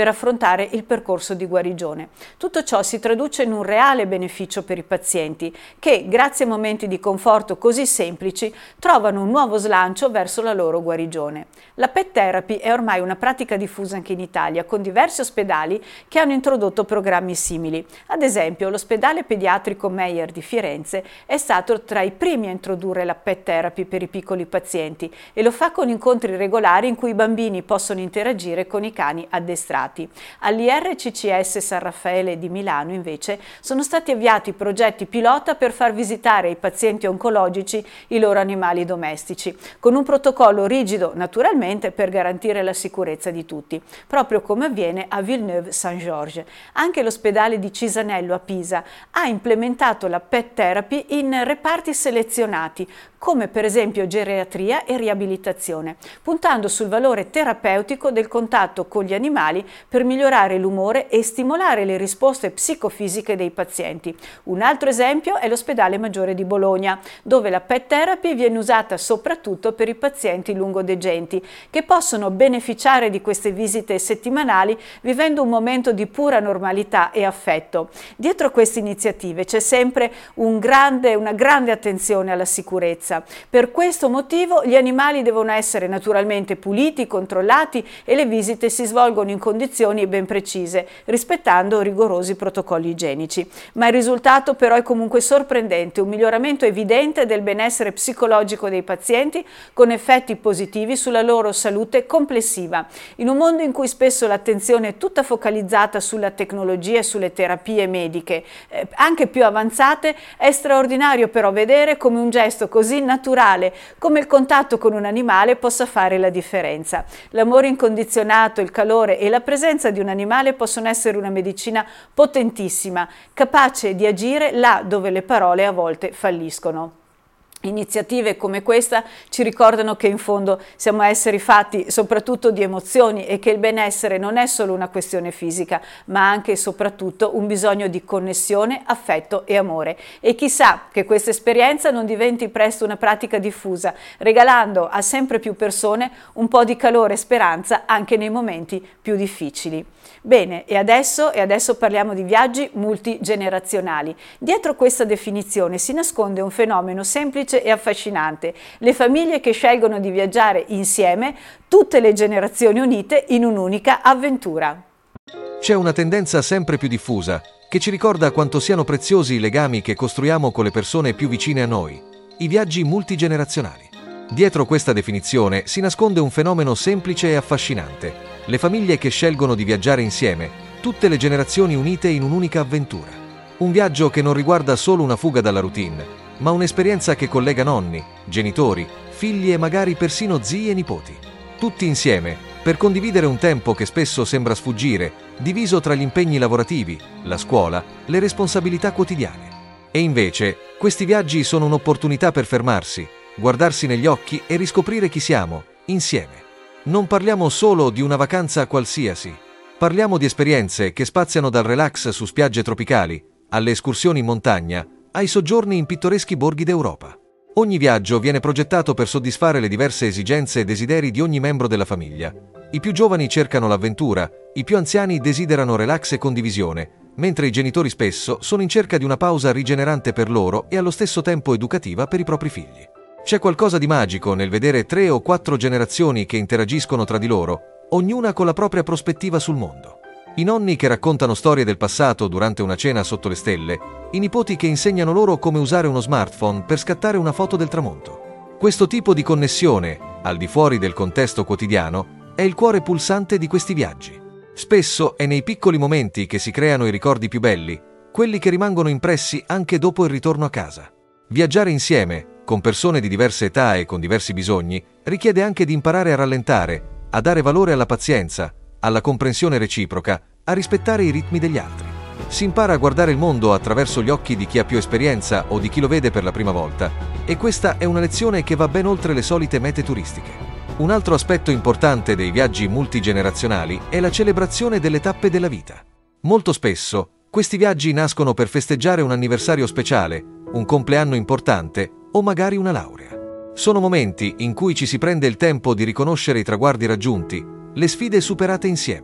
Speaker 1: affrontare il percorso di guarigione. Tutto ciò si traduce in un reale beneficio per i pazienti che, grazie a momenti di conforto così semplici, trovano un nuovo slancio verso la loro guarigione. La pet therapy è ormai una pratica diffusa anche in Italia, con diversi ospedali che hanno introdotto programmi simili. Ad esempio, l'ospedale pediatrico Meyer di Firenze è stato tra i primi a introdurre la pet therapy per i piccoli pazienti e lo fa con incontri regolari in cui i bambini possono interagire con i cani addestrati. All'IRCCS San Raffaele di Milano, invece, sono stati avviati progetti pilota per far visitare ai pazienti oncologici i loro animali domestici, con un protocollo rigido, naturalmente, per garantire la sicurezza di tutti, proprio come avviene a Villeneuve-Saint-Georges. Anche l'ospedale di Cisanello a Pisa ha implementato la pet therapy in reparti selezionati, come per esempio geriatria e riabilitazione, puntando sul valore terapeutico del contatto con gli animali per migliorare l'umore e stimolare le risposte psicofisiche dei pazienti. Un altro esempio è l'ospedale Maggiore di Bologna, dove la pet therapy viene usata soprattutto per i pazienti lungodegenti, che possono beneficiare di queste visite settimanali vivendo un momento di pura normalità e affetto. Dietro queste iniziative c'è sempre una grande attenzione alla sicurezza. Per questo motivo gli animali devono essere naturalmente puliti, controllati e le visite si svolgono in condizioni ben precise, rispettando rigorosi protocolli igienici. Ma il risultato però è comunque sorprendente, un miglioramento evidente del benessere psicologico dei pazienti con effetti positivi sulla loro salute complessiva. In un mondo in cui spesso l'attenzione è tutta focalizzata sulla tecnologia e sulle terapie mediche, anche più avanzate, è straordinario però vedere come un gesto così naturale come il contatto con un animale possa fare la differenza. L'amore incondizionato, il calore e la presenza di un animale possono essere una medicina potentissima, capace di agire là dove le parole a volte falliscono. Iniziative come questa ci ricordano che in fondo siamo esseri fatti soprattutto di emozioni e che il benessere non è solo una questione fisica, ma anche e soprattutto un bisogno di connessione, affetto e amore. E chissà che questa esperienza non diventi presto una pratica diffusa, regalando a sempre più persone un po' di calore e speranza anche nei momenti più difficili. Bene, e adesso parliamo di viaggi multigenerazionali. Dietro questa definizione si nasconde un fenomeno semplice e affascinante: le famiglie che scelgono di viaggiare insieme, tutte le generazioni unite in un'unica avventura.
Speaker 4: C'è una tendenza sempre più diffusa che ci ricorda quanto siano preziosi i legami che costruiamo con le persone più vicine a noi, i viaggi multigenerazionali. Dietro questa definizione si nasconde un fenomeno semplice e affascinante: le famiglie che scelgono di viaggiare insieme, tutte le generazioni unite in un'unica avventura. Un viaggio che non riguarda solo una fuga dalla routine, ma un'esperienza che collega nonni, genitori, figli e magari persino zii e nipoti. Tutti insieme, per condividere un tempo che spesso sembra sfuggire, diviso tra gli impegni lavorativi, la scuola, le responsabilità quotidiane. E invece, questi viaggi sono un'opportunità per fermarsi, guardarsi negli occhi e riscoprire chi siamo, insieme. Non parliamo solo di una vacanza qualsiasi. Parliamo di esperienze che spaziano dal relax su spiagge tropicali, alle escursioni in montagna, ai soggiorni in pittoreschi borghi d'Europa. Ogni viaggio viene progettato per soddisfare le diverse esigenze e desideri di ogni membro della famiglia. I più giovani cercano l'avventura, i più anziani desiderano relax e condivisione, mentre i genitori spesso sono in cerca di una pausa rigenerante per loro e allo stesso tempo educativa per i propri figli. C'è qualcosa di magico nel vedere 3 o 4 generazioni che interagiscono tra di loro, ognuna con la propria prospettiva sul mondo. I nonni che raccontano storie del passato durante una cena sotto le stelle, i nipoti che insegnano loro come usare uno smartphone per scattare una foto del tramonto. Questo tipo di connessione, al di fuori del contesto quotidiano, è il cuore pulsante di questi viaggi. Spesso è nei piccoli momenti che si creano i ricordi più belli, quelli che rimangono impressi anche dopo il ritorno a casa. Viaggiare insieme, con persone di diverse età e con diversi bisogni, richiede anche di imparare a rallentare, a dare valore alla pazienza, alla comprensione reciproca, a rispettare i ritmi degli altri. Si impara a guardare il mondo attraverso gli occhi di chi ha più esperienza o di chi lo vede per la prima volta, e questa è una lezione che va ben oltre le solite mete turistiche. Un altro aspetto importante dei viaggi multigenerazionali è la celebrazione delle tappe della vita. Molto spesso, questi viaggi nascono per festeggiare un anniversario speciale, un compleanno importante o magari una laurea. Sono momenti in cui ci si prende il tempo di riconoscere i traguardi raggiunti, le sfide superate insieme.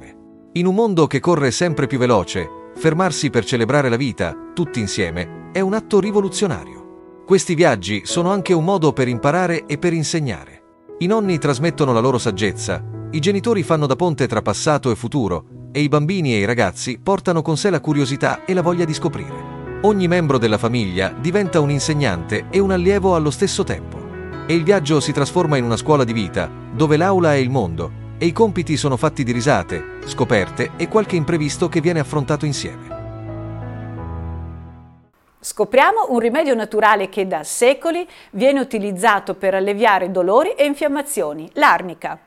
Speaker 4: In un mondo che corre sempre più veloce, fermarsi per celebrare la vita, tutti insieme, è un atto rivoluzionario. Questi viaggi sono anche un modo per imparare e per insegnare. I nonni trasmettono la loro saggezza, i genitori fanno da ponte tra passato e futuro, e i bambini e i ragazzi portano con sé la curiosità e la voglia di scoprire. Ogni membro della famiglia diventa un insegnante e un allievo allo stesso tempo. E il viaggio si trasforma in una scuola di vita, dove l'aula è il mondo, e i compiti sono fatti di risate, scoperte e qualche imprevisto che viene affrontato insieme.
Speaker 1: Scopriamo un rimedio naturale che da secoli viene utilizzato per alleviare dolori e infiammazioni, l'arnica.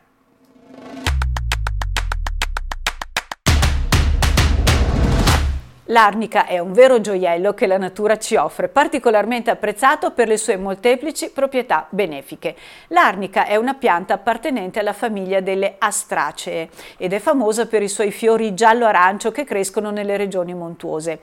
Speaker 1: L'arnica è un vero gioiello che la natura ci offre, particolarmente apprezzato per le sue molteplici proprietà benefiche. L'arnica è una pianta appartenente alla famiglia delle astracee ed è famosa per i suoi fiori giallo-arancio che crescono nelle regioni montuose.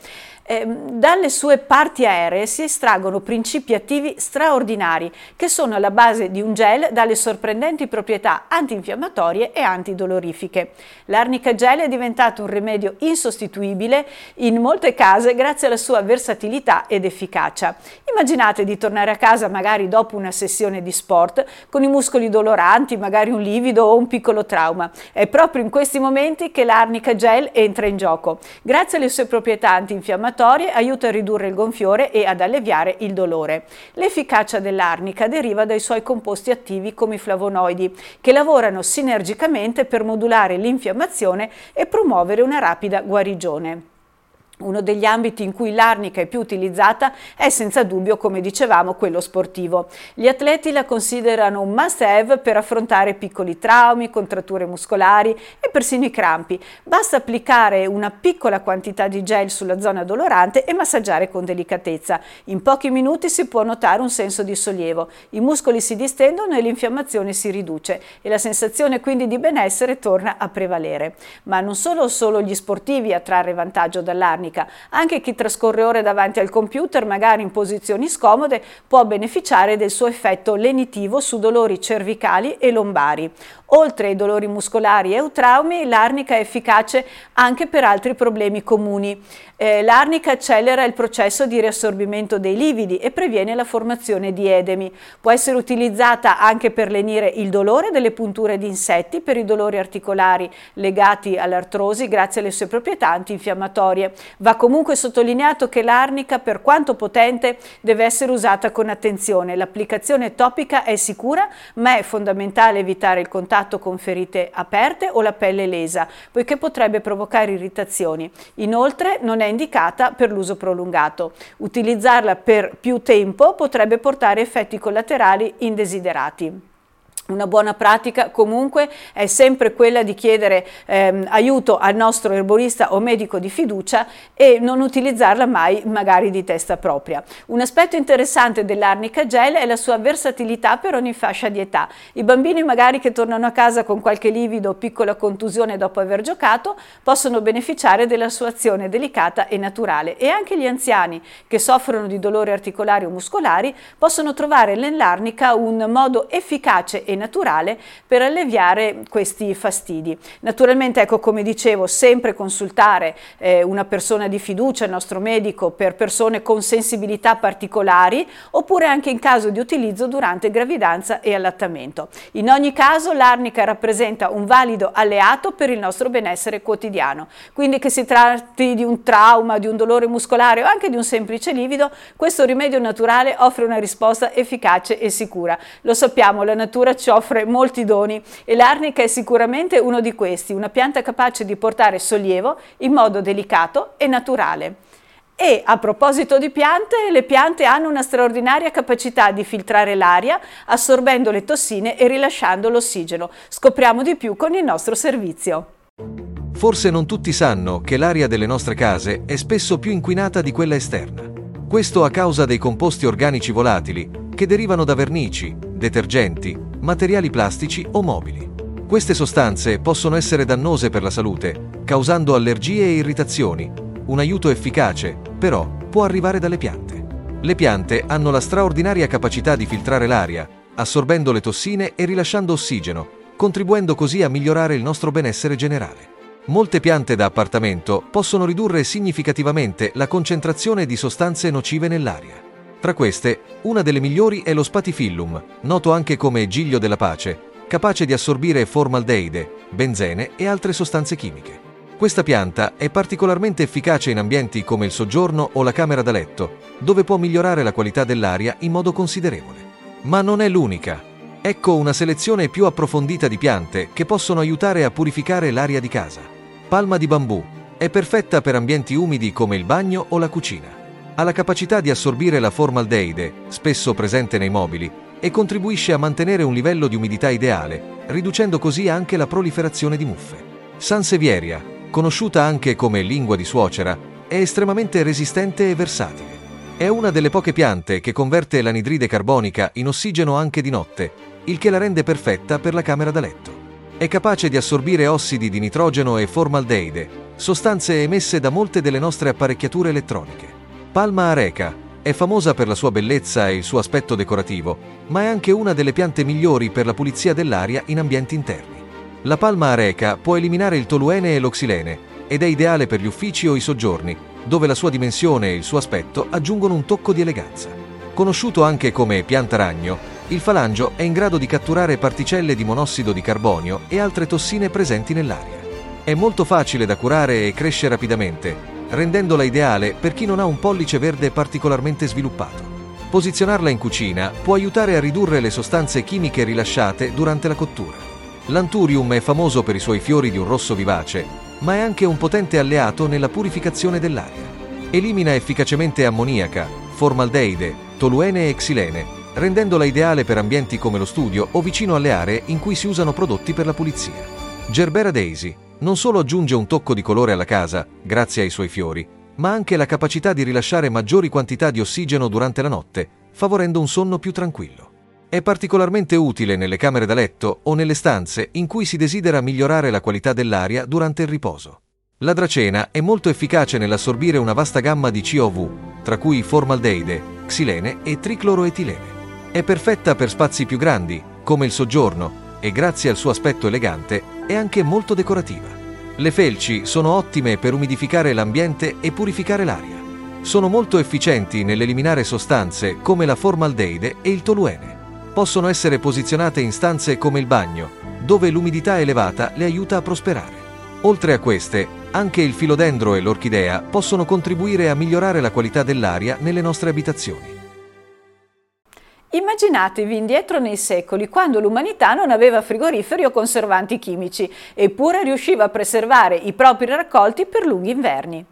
Speaker 1: Dalle sue parti aeree si estraggono principi attivi straordinari che sono alla base di un gel dalle sorprendenti proprietà antinfiammatorie e antidolorifiche. L'arnica gel è diventato un rimedio insostituibile in molte case grazie alla sua versatilità ed efficacia. Immaginate di tornare a casa magari dopo una sessione di sport con i muscoli doloranti, magari un livido o un piccolo trauma. È proprio in questi momenti che l'arnica gel entra in gioco. Grazie alle sue proprietà antinfiammatorie aiuta a ridurre il gonfiore e ad alleviare il dolore. L'efficacia dell'arnica deriva dai suoi composti attivi come i flavonoidi, che lavorano sinergicamente per modulare l'infiammazione e promuovere una rapida guarigione. Uno degli ambiti in cui l'arnica è più utilizzata è senza dubbio, come dicevamo, quello sportivo. Gli atleti la considerano un must-have per affrontare piccoli traumi, contratture muscolari e persino i crampi. Basta applicare una piccola quantità di gel sulla zona dolorante e massaggiare con delicatezza. In pochi minuti si può notare un senso di sollievo, i muscoli si distendono e l'infiammazione si riduce e la sensazione quindi di benessere torna a prevalere. Ma non sono solo gli sportivi a trarre vantaggio dall'arnica. Anche chi trascorre ore davanti al computer, magari in posizioni scomode, può beneficiare del suo effetto lenitivo su dolori cervicali e lombari. Oltre ai dolori muscolari e ai traumi, l'arnica è efficace anche per altri problemi comuni. L'arnica accelera il processo di riassorbimento dei lividi e previene la formazione di edemi. Può essere utilizzata anche per lenire il dolore delle punture di insetti, per i dolori articolari legati all'artrosi grazie alle sue proprietà antinfiammatorie. Va comunque sottolineato che l'arnica, per quanto potente, deve essere usata con attenzione. L'applicazione topica è sicura, ma è fondamentale evitare il contatto con ferite aperte o la pelle lesa, poiché potrebbe provocare irritazioni. Inoltre non è indicata per l'uso prolungato. Utilizzarla per più tempo potrebbe portare effetti collaterali indesiderati. Una buona pratica comunque è sempre quella di chiedere aiuto al nostro erborista o medico di fiducia e non utilizzarla mai magari di testa propria. Un aspetto interessante dell'arnica gel è la sua versatilità per ogni fascia di età. I bambini magari che tornano a casa con qualche livido o piccola contusione dopo aver giocato possono beneficiare della sua azione delicata e naturale, e anche gli anziani che soffrono di dolori articolari o muscolari possono trovare nell'arnica un modo efficace e naturale per alleviare questi fastidi. Naturalmente, ecco, come dicevo, sempre consultare una persona di fiducia, il nostro medico, per persone con sensibilità particolari, oppure anche in caso di utilizzo durante gravidanza e allattamento. In ogni caso l'arnica rappresenta un valido alleato per il nostro benessere quotidiano, quindi che si tratti di un trauma, di un dolore muscolare o anche di un semplice livido, questo rimedio naturale offre una risposta efficace e sicura. Lo sappiamo, la natura ci offre molti doni e l'arnica è sicuramente uno di questi, una pianta capace di portare sollievo in modo delicato e naturale. E a proposito di piante, le piante hanno una straordinaria capacità di filtrare l'aria, assorbendo le tossine e rilasciando l'ossigeno. Scopriamo di più con il nostro servizio.
Speaker 4: Forse non tutti sanno che l'aria delle nostre case è spesso più inquinata di quella esterna. Questo a causa dei composti organici volatili che derivano da vernici, detergenti, materiali plastici o mobili. Queste sostanze possono essere dannose per la salute, causando allergie e irritazioni. Un aiuto efficace, però, può arrivare dalle piante. Le piante hanno la straordinaria capacità di filtrare l'aria, assorbendo le tossine e rilasciando ossigeno, contribuendo così a migliorare il nostro benessere generale. Molte piante da appartamento possono ridurre significativamente la concentrazione di sostanze nocive nell'aria. Tra queste, una delle migliori è lo Spathiphyllum, noto anche come giglio della pace, capace di assorbire formaldeide, benzene e altre sostanze chimiche. Questa pianta è particolarmente efficace in ambienti come il soggiorno o la camera da letto, dove può migliorare la qualità dell'aria in modo considerevole. Ma non è l'unica. Ecco una selezione più approfondita di piante che possono aiutare a purificare l'aria di casa. Palma di bambù è perfetta per ambienti umidi come il bagno o la cucina. Ha la capacità di assorbire la formaldeide, spesso presente nei mobili, e contribuisce a mantenere un livello di umidità ideale, riducendo così anche la proliferazione di muffe. Sansevieria, conosciuta anche come lingua di suocera, è estremamente resistente e versatile. È una delle poche piante che converte l'anidride carbonica in ossigeno anche di notte, il che la rende perfetta per la camera da letto. È capace di assorbire ossidi di nitrogeno e formaldeide, sostanze emesse da molte delle nostre apparecchiature elettroniche. Palma areca è famosa per la sua bellezza e il suo aspetto decorativo, ma è anche una delle piante migliori per la pulizia dell'aria in ambienti interni. La palma areca può eliminare il toluene e l'oxilene ed è ideale per gli uffici o i soggiorni, dove la sua dimensione e il suo aspetto aggiungono un tocco di eleganza. Conosciuto anche come pianta ragno, il falangio è in grado di catturare particelle di monossido di carbonio e altre tossine presenti nell'aria. È molto facile da curare e cresce rapidamente, rendendola ideale per chi non ha un pollice verde particolarmente sviluppato. Posizionarla in cucina può aiutare a ridurre le sostanze chimiche rilasciate durante la cottura. L'Anthurium è famoso per i suoi fiori di un rosso vivace, ma è anche un potente alleato nella purificazione dell'aria. Elimina efficacemente ammoniaca, formaldeide, toluene e xilene, rendendola ideale per ambienti come lo studio o vicino alle aree in cui si usano prodotti per la pulizia. Gerbera daisy non solo aggiunge un tocco di colore alla casa, grazie ai suoi fiori, ma anche la capacità di rilasciare maggiori quantità di ossigeno durante la notte, favorendo un sonno più tranquillo. È particolarmente utile nelle camere da letto o nelle stanze in cui si desidera migliorare la qualità dell'aria durante il riposo. La dracena è molto efficace nell'assorbire una vasta gamma di COV, tra cui formaldeide, xilene e tricloroetilene. È perfetta per spazi più grandi, come il soggiorno, e grazie al suo aspetto elegante è anche molto decorativa. Le felci sono ottime per umidificare l'ambiente e purificare l'aria. Sono molto efficienti nell'eliminare sostanze come la formaldeide e il toluene. Possono essere posizionate in stanze come il bagno, dove l'umidità elevata le aiuta a prosperare. Oltre a queste, anche il filodendro e l'orchidea possono contribuire a migliorare la qualità dell'aria nelle nostre abitazioni.
Speaker 1: Immaginatevi indietro nei secoli, quando l'umanità non aveva frigoriferi o conservanti chimici, eppure riusciva a preservare i propri raccolti per lunghi inverni.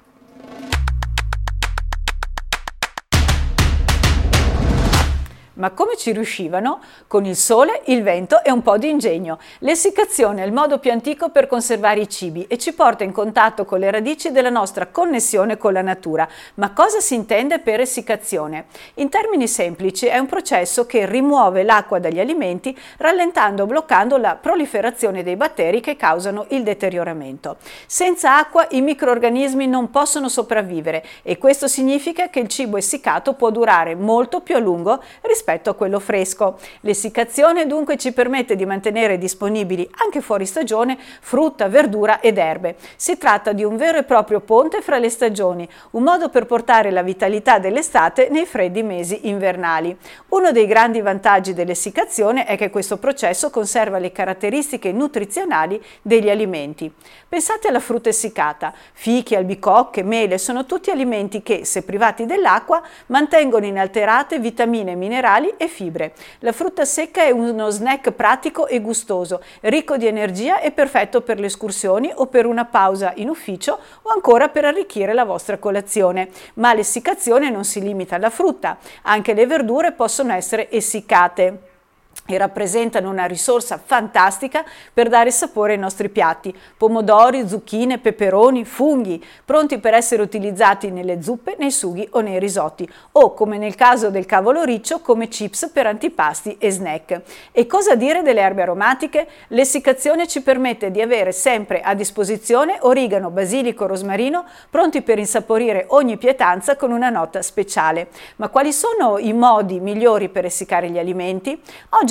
Speaker 1: Ma come ci riuscivano? Con il sole, il vento e un po' di ingegno. L'essiccazione è il modo più antico per conservare i cibi e ci porta in contatto con le radici della nostra connessione con la natura. Ma cosa si intende per essiccazione? In termini semplici è un processo che rimuove l'acqua dagli alimenti, rallentando o bloccando la proliferazione dei batteri che causano il deterioramento. Senza acqua i microrganismi non possono sopravvivere e questo significa che il cibo essiccato può durare molto più a lungo rispetto a quello fresco. L'essiccazione dunque ci permette di mantenere disponibili anche fuori stagione frutta, verdura ed erbe. Si tratta di un vero e proprio ponte fra le stagioni, un modo per portare la vitalità dell'estate nei freddi mesi invernali. Uno dei grandi vantaggi dell'essiccazione è che questo processo conserva le caratteristiche nutrizionali degli alimenti. Pensate alla frutta essiccata. Fichi, albicocche, mele sono tutti alimenti che, se privati dell'acqua, mantengono inalterate vitamine e minerali e fibre. La frutta secca è uno snack pratico e gustoso, ricco di energia e perfetto per le escursioni o per una pausa in ufficio o ancora per arricchire la vostra colazione. Ma l'essiccazione non si limita alla frutta, anche le verdure possono essere essiccate e rappresentano una risorsa fantastica per dare sapore ai nostri piatti. Pomodori, zucchine, peperoni, funghi, pronti per essere utilizzati nelle zuppe, nei sughi o nei risotti, o come nel caso del cavolo riccio, come chips per antipasti e snack. E cosa dire delle erbe aromatiche? L'essiccazione ci permette di avere sempre a disposizione origano, basilico, rosmarino, pronti per insaporire ogni pietanza con una nota speciale. Ma quali sono i modi migliori per essiccare gli alimenti? Oggi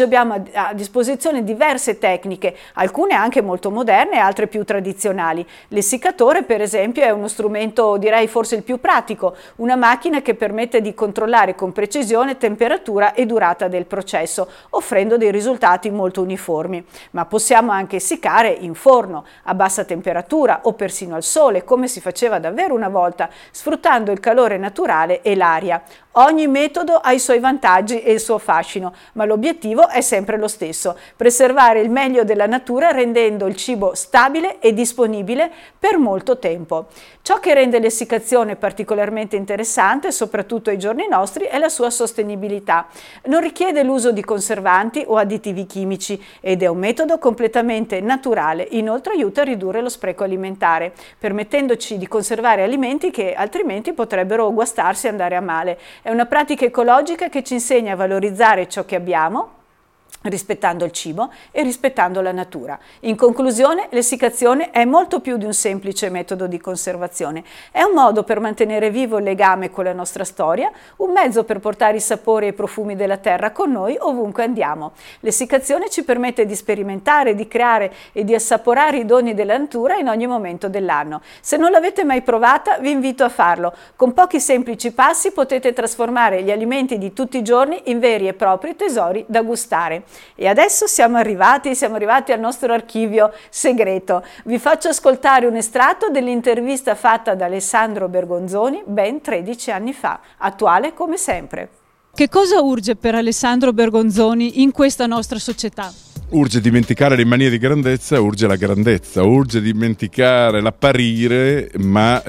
Speaker 1: abbiamo a disposizione diverse tecniche, alcune anche molto moderne e altre più tradizionali. L'essiccatore, per esempio, è uno strumento, direi forse il più pratico, una macchina che permette di controllare con precisione temperatura e durata del processo, offrendo dei risultati molto uniformi. Ma possiamo anche essiccare in forno, a bassa temperatura o persino al sole, come si faceva davvero una volta, sfruttando il calore naturale e l'aria. Ogni metodo ha i suoi vantaggi e il suo fascino, ma l'obiettivo è sempre lo stesso: preservare il meglio della natura rendendo il cibo stabile e disponibile per molto tempo. Ciò che rende l'essiccazione particolarmente interessante, soprattutto ai giorni nostri, è la sua sostenibilità. Non richiede l'uso di conservanti o additivi chimici ed è un metodo completamente naturale. Inoltre aiuta a ridurre lo spreco alimentare, permettendoci di conservare alimenti che altrimenti potrebbero guastarsi e andare a male. È una pratica ecologica che ci insegna a valorizzare ciò che abbiamo, rispettando il cibo e rispettando la natura. In conclusione, l'essiccazione è molto più di un semplice metodo di conservazione. È un modo per mantenere vivo il legame con la nostra storia, un mezzo per portare i sapori e i profumi della terra con noi ovunque andiamo. L'essiccazione ci permette di sperimentare, di creare e di assaporare i doni della natura in ogni momento dell'anno. Se non l'avete mai provata, vi invito a farlo. Con pochi semplici passi potete trasformare gli alimenti di tutti i giorni in veri e propri tesori da gustare. E adesso siamo arrivati al nostro archivio segreto. Vi faccio ascoltare un estratto dell'intervista fatta da Alessandro Bergonzoni ben 13 anni fa, attuale come sempre.
Speaker 5: Che cosa urge per Alessandro Bergonzoni in questa nostra società?
Speaker 6: Urge dimenticare le manie di grandezza, urge la grandezza, urge dimenticare l'apparire, ma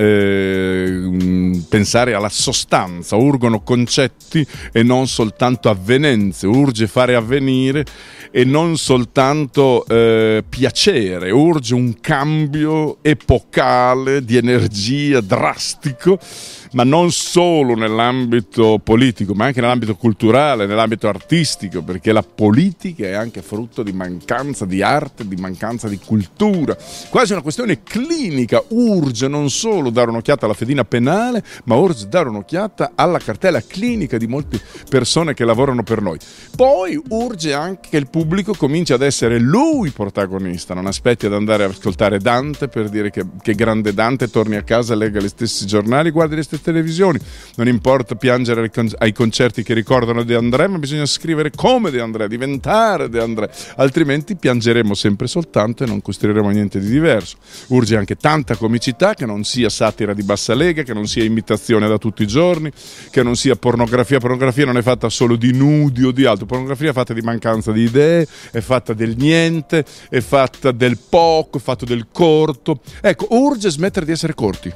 Speaker 6: pensare alla sostanza. Urgono concetti e non soltanto avvenenze, urge fare avvenire e non soltanto piacere, urge un cambio epocale di energia drastico, ma non solo nell'ambito politico, ma anche nell'ambito culturale, nell'ambito artistico, perché la politica è anche frutto di mancanza di arte, di mancanza di cultura. Quasi una questione clinica. Urge non solo dare un'occhiata alla fedina penale, ma urge dare un'occhiata alla cartella clinica di molte persone che lavorano per noi. Poi urge anche che il pubblico cominci ad essere lui protagonista, non aspetti ad andare ad ascoltare Dante per dire che grande Dante, torni a casa, legga gli stessi giornali, guardi le stesse televisioni. Non importa piangere ai concerti che ricordano De André, ma bisogna scrivere come De André, diventare De André, altrimenti piangeremo sempre soltanto e non costruiremo niente di diverso. Urge anche tanta comicità, che non sia satira di bassa lega, che non sia imitazione da tutti i giorni, che non sia pornografia. Pornografia non è fatta solo di nudi o di altro, pornografia è fatta di mancanza di idee, è fatta del niente, è fatta del poco, è fatta del corto. Ecco, urge smettere di essere corti.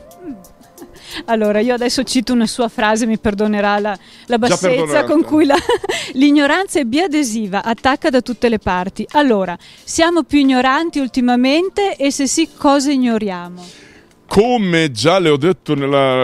Speaker 5: Allora, io adesso cito una sua frase, mi perdonerà la bassezza con cui l'ignoranza è biadesiva, attacca da tutte le parti. Allora, siamo più ignoranti ultimamente e se sì, cosa ignoriamo?
Speaker 6: Come già le ho detto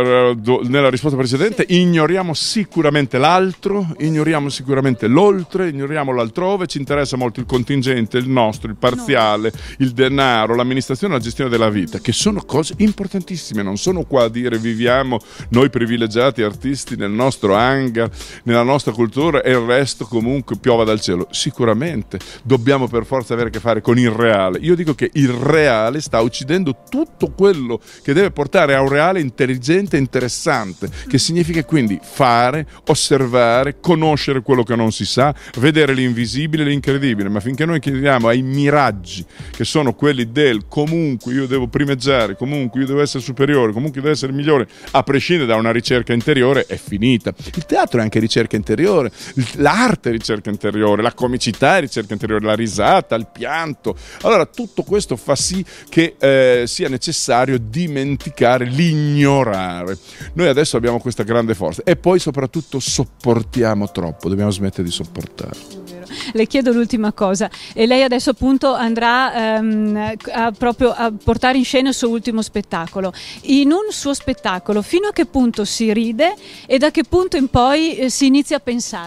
Speaker 6: nella risposta precedente, ignoriamo sicuramente l'altro, ignoriamo sicuramente l'oltre, ignoriamo l'altrove, ci interessa molto il contingente, il nostro, il parziale, il denaro, l'amministrazione e la gestione della vita, che sono cose importantissime. Non sono qua a dire viviamo noi privilegiati artisti nel nostro hangar, nella nostra cultura e il resto comunque piova dal cielo. Sicuramente dobbiamo per forza avere a che fare con il reale. Io dico che il reale sta uccidendo tutto quello che deve portare a un reale intelligente e interessante, che significa quindi fare, osservare, conoscere quello che non si sa, vedere l'invisibile e l'incredibile. Ma finché noi chiediamo ai miraggi, che sono quelli del comunque io devo primeggiare, comunque io devo essere superiore, comunque io devo essere migliore, a prescindere da una ricerca interiore, è finita. Il teatro è anche ricerca interiore, l'arte è ricerca interiore, la comicità è ricerca interiore, la risata, il pianto. Allora tutto questo fa sì che sia necessario dimenticare l'ignorare. Noi adesso abbiamo questa grande forza e poi soprattutto sopportiamo troppo, dobbiamo smettere di sopportare.
Speaker 5: Le chiedo l'ultima cosa, e lei adesso appunto andrà proprio a portare in scena il suo ultimo spettacolo. In un suo spettacolo fino a che punto si ride e da che punto in poi si inizia a pensare?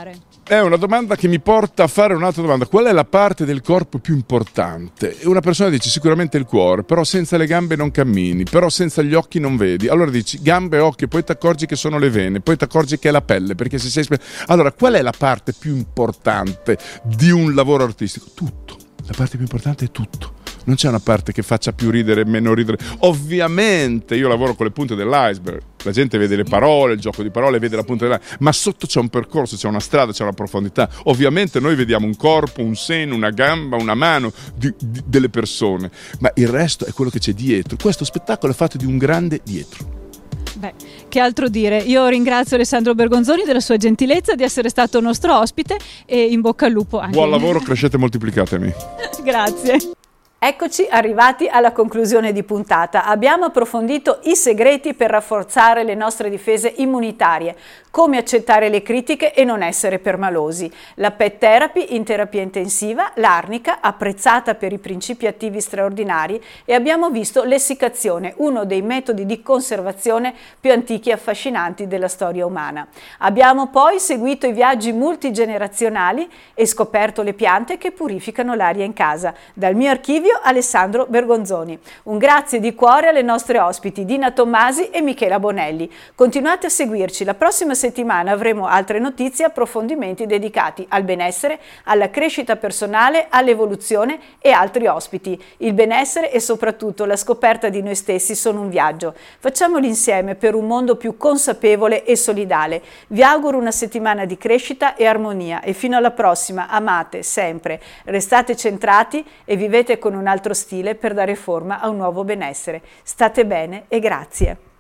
Speaker 6: È una domanda che mi porta a fare un'altra domanda. Qual è la parte del corpo più importante? E una persona dice sicuramente il cuore, però senza le gambe non cammini, però senza gli occhi non vedi. Allora dici gambe e occhi, poi ti accorgi che sono le vene, poi ti accorgi che è la pelle, perché se sei... Allora, qual è la parte più importante di un lavoro artistico? Tutto. La parte più importante è tutto. Non c'è una parte che faccia più ridere e meno ridere. Ovviamente io lavoro con le punte dell'iceberg, la gente vede le parole, il gioco di parole, vede la punta dell'iceberg, ma sotto c'è un percorso, c'è una strada, c'è una profondità. Ovviamente noi vediamo un corpo, un seno, una gamba, una mano delle persone, ma il resto è quello che c'è dietro. Questo spettacolo è fatto di un grande dietro.
Speaker 5: Beh, che altro dire? Io ringrazio Alessandro Bergonzoni della sua gentilezza di essere stato nostro ospite e in bocca al lupo anche.
Speaker 6: Buon lavoro, crescete e moltiplicatemi.
Speaker 5: Grazie.
Speaker 1: Eccoci arrivati alla conclusione di puntata. Abbiamo approfondito i segreti per rafforzare le nostre difese immunitarie, come accettare le critiche e non essere permalosi, la pet therapy in terapia intensiva, l'arnica apprezzata per i principi attivi straordinari e abbiamo visto l'essiccazione, uno dei metodi di conservazione più antichi e affascinanti della storia umana. Abbiamo poi seguito i viaggi multigenerazionali e scoperto le piante che purificano l'aria in casa. Dal mio archivio Alessandro Bergonzoni. Un grazie di cuore alle nostre ospiti Dina Tommasi e Michela Bonelli. Continuate a seguirci, la prossima settimana avremo altre notizie e approfondimenti dedicati al benessere, alla crescita personale, all'evoluzione e altri ospiti. Il benessere e soprattutto la scoperta di noi stessi sono un viaggio. Facciamoli insieme per un mondo più consapevole e solidale. Vi auguro una settimana di crescita e armonia e fino alla prossima amate sempre, restate centrati e vivete con un altro stile per dare forma a un nuovo benessere. State bene e grazie.